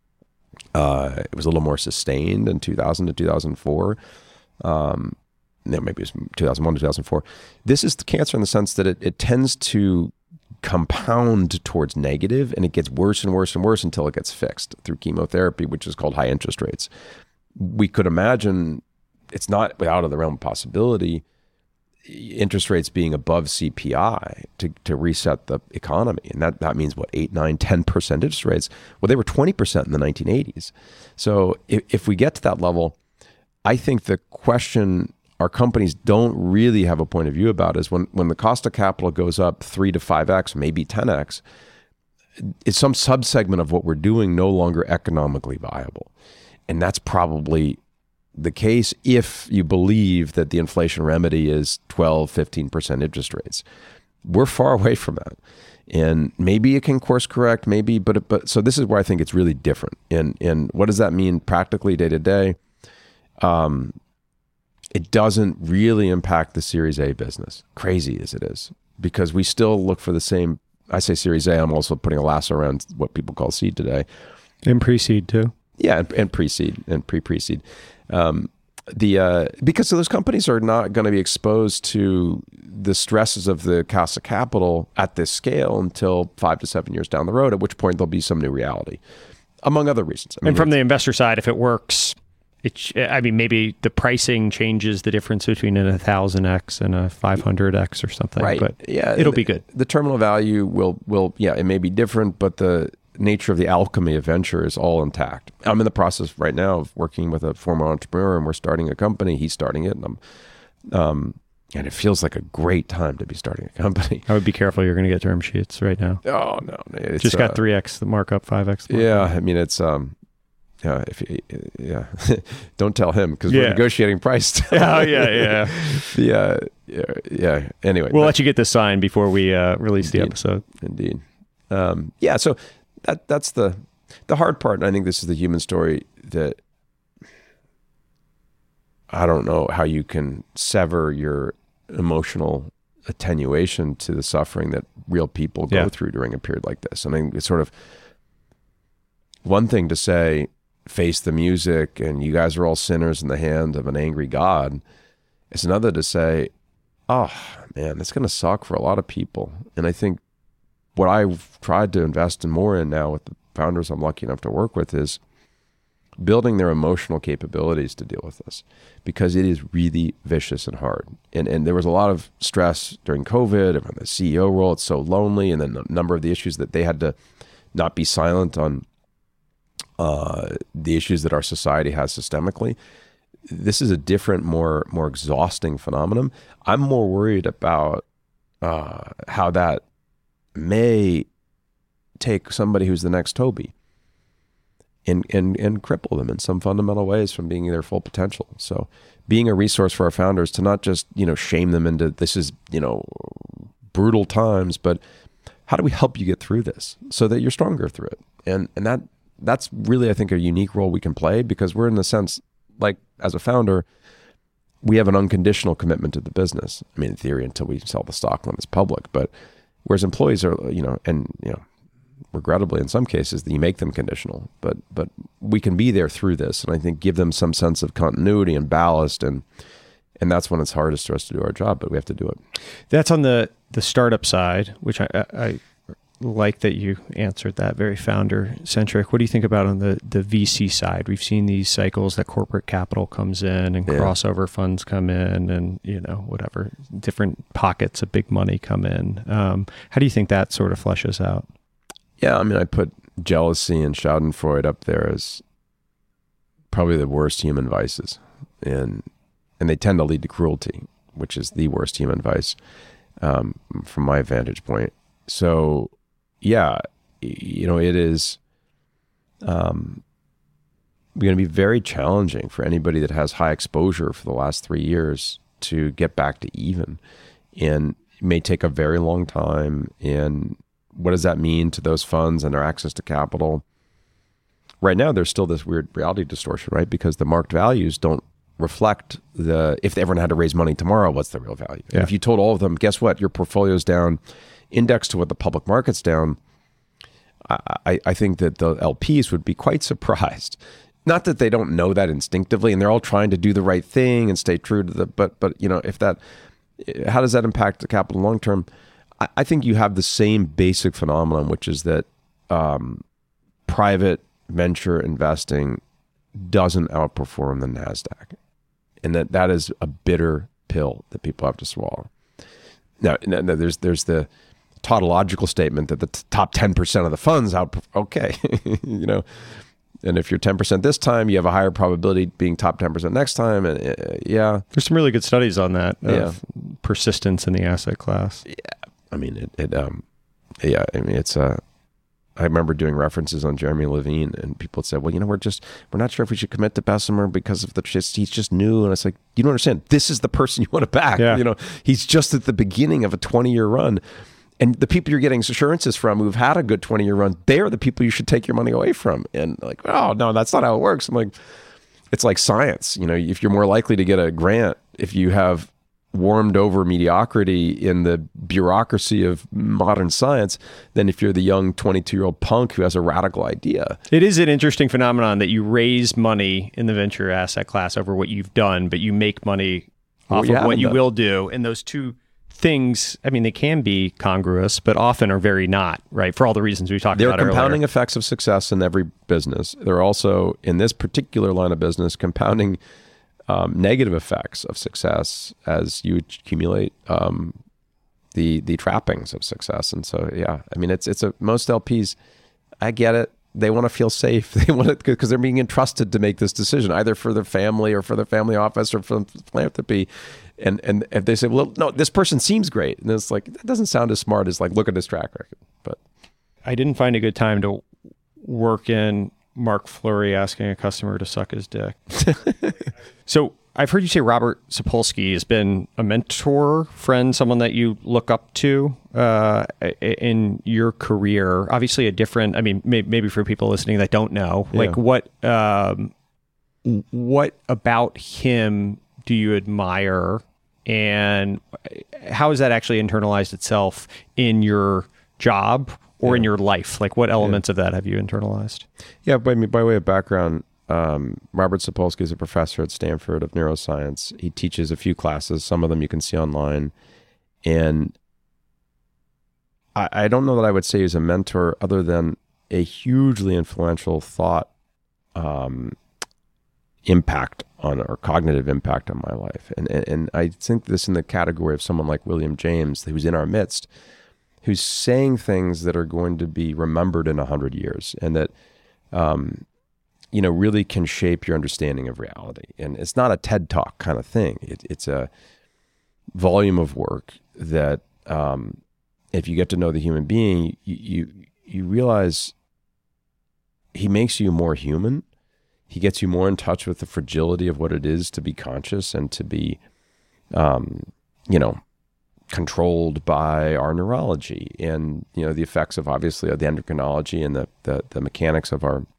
uh, it was a little more sustained in two thousand to two thousand four. Um, no, maybe it was two thousand one to two thousand four. This is the cancer in the sense that it, it tends to compound towards negative, and it gets worse and worse and worse until it gets fixed through chemotherapy, which is called high interest rates. We could imagine, it's not out of the realm of possibility, interest rates being above C P I to, to reset the economy. And that, that means what, eight, nine, ten percent interest rates? Well, they were twenty percent in the nineteen eighties. So if, if we get to that level, I think the question our companies don't really have a point of view about is when, when the cost of capital goes up three to five X, maybe ten X, is some subsegment of what we're doing no longer economically viable? And that's probably the case if you believe that the inflation remedy is twelve, fifteen percent interest rates. We're far away from that. And maybe it can course correct, maybe, but but so this is where I think it's really different. And and what does that mean practically day to day? Um, it doesn't really impact the Series A business, crazy as it is, because we still look for the same. I say Series A, I'm also putting a lasso around what people call seed today. And pre-seed too. Yeah, and, and pre-seed and pre-pre-seed. Um, the uh, because those companies are not going to be exposed to the stresses of the cost of capital at this scale until five to seven years down the road, at which point there'll be some new reality, among other reasons. I mean, and from the investor side, if it works, it, I mean, maybe the pricing changes the difference between a one thousand X and a five hundred X or something. Right. But yeah, it'll the, be good. The terminal value will, will, yeah, it may be different, but the nature of the alchemy of venture is all intact. I'm in the process right now of working with a former entrepreneur, and we're starting a company. He's starting it, and I'm, um, and it feels like a great time to be starting a company. I would be careful. You're going to get term sheets right now. Oh no, it's, just got uh, three X the markup, five X. The yeah, markup. I mean it's um, yeah, if yeah, don't tell him because yeah. we're negotiating price. Oh yeah, yeah, the uh, yeah, yeah. Anyway, we'll that, let you get this signed before we uh, release indeed, the episode. Indeed, um, yeah. So that that's the the hard part, and I think this is the human story that I don't know how you can sever your emotional attenuation to the suffering that real people go yeah. through during a period like this. I mean, it's sort of one thing to say, face the music and you guys are all sinners in the hand of an angry God. It's another to say, oh man, it's going to suck for a lot of people. And I think what I've tried to invest in more in now with the founders I'm lucky enough to work with is building their emotional capabilities to deal with this, because it is really vicious and hard. And and there was a lot of stress during COVID and the C E O role. It's so lonely. And then a number of the issues that they had to not be silent on uh, the issues that our society has systemically. This is a different, more, more exhausting phenomenon. I'm more worried about uh, how that may take somebody who's the next Toby and, and, and cripple them in some fundamental ways from being their full potential. So being a resource for our founders to not just, you know, shame them into this is, you know, brutal times, but how do we help you get through this so that you're stronger through it? And, and that, that's really, I think, a unique role we can play, because we're in the sense, like as a founder, we have an unconditional commitment to the business. I mean, in theory, until we sell the stock when it's public, but whereas employees are, you know, and, you know, regrettably in some cases you make them conditional, but, but we can be there through this. And I think give them some sense of continuity and ballast. And, and that's when it's hardest for us to do our job, but we have to do it. That's on the, the startup side, which I, I like that you answered that, very founder centric. What do you think about on the, the V C side? We've seen these cycles that corporate capital comes in and yeah. crossover funds come in and, you know, whatever, different pockets of big money come in. Um, how do you think that sort of fleshes out? Yeah. I mean, I put jealousy and schadenfreude up there as probably the worst human vices. And, and they tend to lead to cruelty, which is the worst human vice, um, from my vantage point. So, yeah, you know, it is um, going to be very challenging for anybody that has high exposure for the last three years to get back to even. And it may take a very long time. And what does that mean to those funds and their access to capital? Right now, there's still this weird reality distortion, right? Because the marked values don't reflect the, if everyone had to raise money tomorrow, what's the real value? Yeah. If you told all of them, guess what, your portfolio's down, indexed to what the public market's down, I, I think that the L Ps would be quite surprised. Not that they don't know that instinctively, and they're all trying to do the right thing and stay true to the, but, but you know, if that, how does that impact the capital long term? I, I think you have the same basic phenomenon, which is that um, private venture investing doesn't outperform the NASDAQ. And that that is a bitter pill that people have to swallow. Now, now there's there's the tautological statement that the t- top ten percent of the funds out. Okay, you know, and if you're ten percent this time, you have a higher probability being top ten percent next time. And uh, yeah, there's some really good studies on that. Of yeah. persistence in the asset class. Yeah, I mean it. it um, yeah, I mean it's a. Uh, I remember doing references on Jeremy Levine, and people said, well, you know, we're just, we're not sure if we should commit to Bessemer because of the, just, he's just new. And it's like, you don't understand. This is the person you want to back. Yeah. You know, he's just at the beginning of a twenty year run. And the people you're getting assurances from who've had a good twenty year run, they are the people you should take your money away from. And like, oh, no, that's not how it works. I'm like, it's like science. You know, if you're more likely to get a grant if you have warmed over mediocrity in the bureaucracy of modern science than if you're the young twenty-two year old punk who has a radical idea. It is an interesting phenomenon that you raise money in the venture asset class over what you've done, but you make money off well, of what you done. will do. And those two things, I mean, they can be congruous, but often are very not, right? For all the reasons we talked there about are compounding earlier. effects of success in every business. There are also, in this particular line of business, compounding Um, negative effects of success as you accumulate um, the the trappings of success. And so, yeah, I mean, it's it's a most L Ps. I get it. They want to feel safe. They want it because they're being entrusted to make this decision, either for their family or for their family office or for philanthropy. And and if they say, well, no, this person seems great, and it's like that doesn't sound as smart as like look at his track record. But I didn't find a good time to work in Mark Fleury asking a customer to suck his dick. So I've heard you say Robert Sapolsky has been a mentor, friend, someone that you look up to uh, in your career. Obviously a different, I mean, may, maybe for people listening that don't know, yeah. like what, um, what about him do you admire, and how has that actually internalized itself in your job or yeah. in your life? Like what elements yeah. of that have you internalized? Yeah, by, by way of background, um, Robert Sapolsky is a professor at Stanford of neuroscience. He teaches a few classes. Some of them you can see online. And I, I don't know that I would say he's a mentor other than a hugely influential thought um, impact on, or cognitive impact on my life. And, and, and I think this in the category of someone like William James, who's in our midst, who's saying things that are going to be remembered in a hundred years, and that, um, you know, really can shape your understanding of reality. And it's not a TED Talk kind of thing. It, it's a volume of work that, um, if you get to know the human being, you, you you realize he makes you more human. He gets you more in touch with the fragility of what it is to be conscious and to be, um, you know, controlled by our neurology and, you know, the effects of obviously of the endocrinology and the, the, the mechanics of our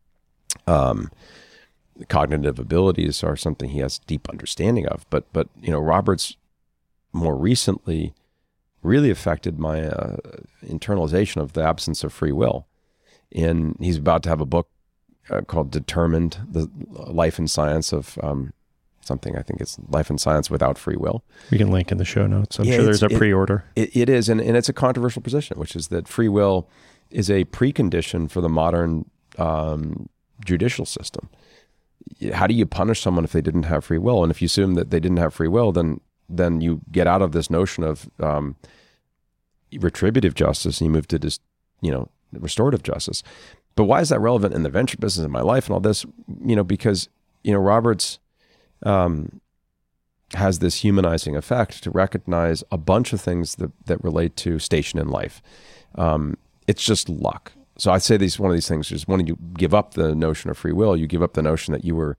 um, cognitive abilities are something he has deep understanding of. But, but, you know, Robert's more recently really affected my uh, internalization of the absence of free will. And he's about to have a book uh, called Determined, the Life and Science of um, something. I think it's Life and Science Without Free Will. We can link in the show notes. I'm yeah, sure there's a it, pre-order. It, it is, and, and it's a controversial position, which is that free will is a precondition for the modern um, judicial system. How do you punish someone if they didn't have free will? And if you assume that they didn't have free will, then then you get out of this notion of um, retributive justice and you move to this, you know, restorative justice. But why is that relevant in the venture business, in my life and all this? You know, because, you know, Roberts um, has this humanizing effect to recognize a bunch of things that, that relate to station in life. Um, it's just luck. So I'd say these one of these things is when you give up the notion of free will, you give up the notion that you were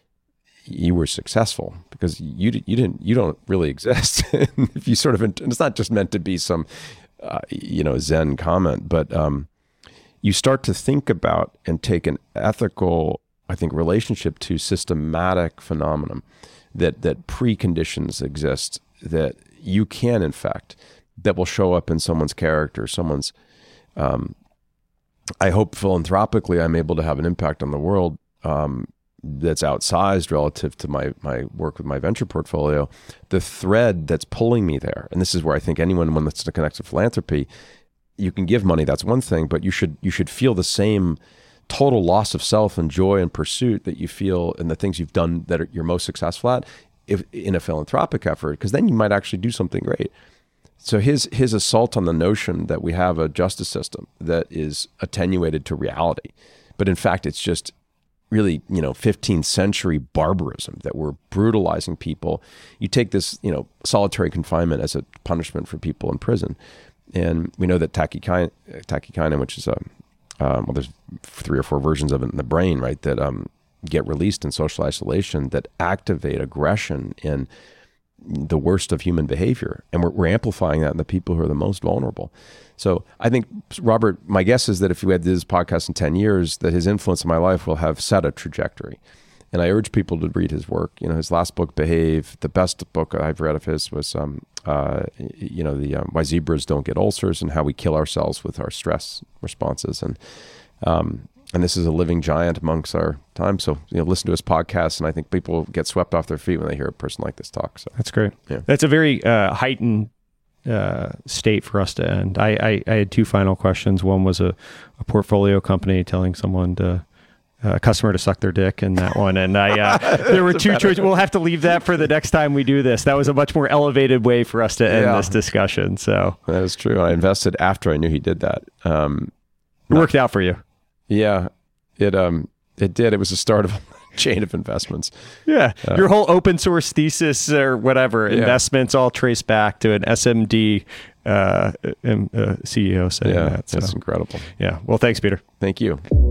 you were successful because you you didn't you don't really exist. If you sort of, and it's not just meant to be some uh, you know Zen comment, but um, you start to think about and take an ethical, I think, relationship to systematic phenomenon that that preconditions exist that you can infect, that will show up in someone's character, someone's. Um, I hope philanthropically I'm able to have an impact on the world um, that's outsized relative to my my work with my venture portfolio. The thread that's pulling me there, and this is where I think anyone when that's connects to philanthropy, you can give money, that's one thing, but you should you should feel the same total loss of self and joy and pursuit that you feel in the things you've done that are, you're most successful at, if in a philanthropic effort, because then you might actually do something great. So his his assault on the notion that we have a justice system that is attenuated to reality, but in fact it's just really, you know, fifteenth century barbarism that we're brutalizing people. You take this, you know, solitary confinement as a punishment for people in prison, and we know that tachykin- tachykin, which is a um, well, there's three or four versions of it in the brain, right? That um, get released in social isolation that activate aggression in the worst of human behavior. And we're, we're amplifying that in the people who are the most vulnerable. So I think, Robert, my guess is that if we had this podcast in ten years, that his influence in my life will have set a trajectory. And I urge people to read his work. You know, his last book, Behave, the best book I've read of his was, um, uh, you know, the um, Why Zebras Don't Get Ulcers and How We Kill Ourselves with Our Stress Responses. And um, and this is a living giant amongst our time. So, you know, listen to his podcast, and I think people get swept off their feet when they hear a person like this talk. So that's great. Yeah. That's a very uh, heightened uh, state for us to end. I, I, I had two final questions. One was a, a portfolio company telling someone to, uh, a customer to suck their dick, and that one. And I, uh, there were two choices. We'll have to leave that for the next time we do this. That was a much more elevated way for us to end yeah. this discussion. So that is true. I invested after I knew he did that. Um, it worked out for you. Yeah, it um it did. It was the start of a chain of investments. Yeah, uh, your whole open source thesis or whatever yeah. investments all trace back to an S M D uh, uh, C E O saying yeah, that. So. That's incredible. Yeah. Well, thanks, Peter. Thank you.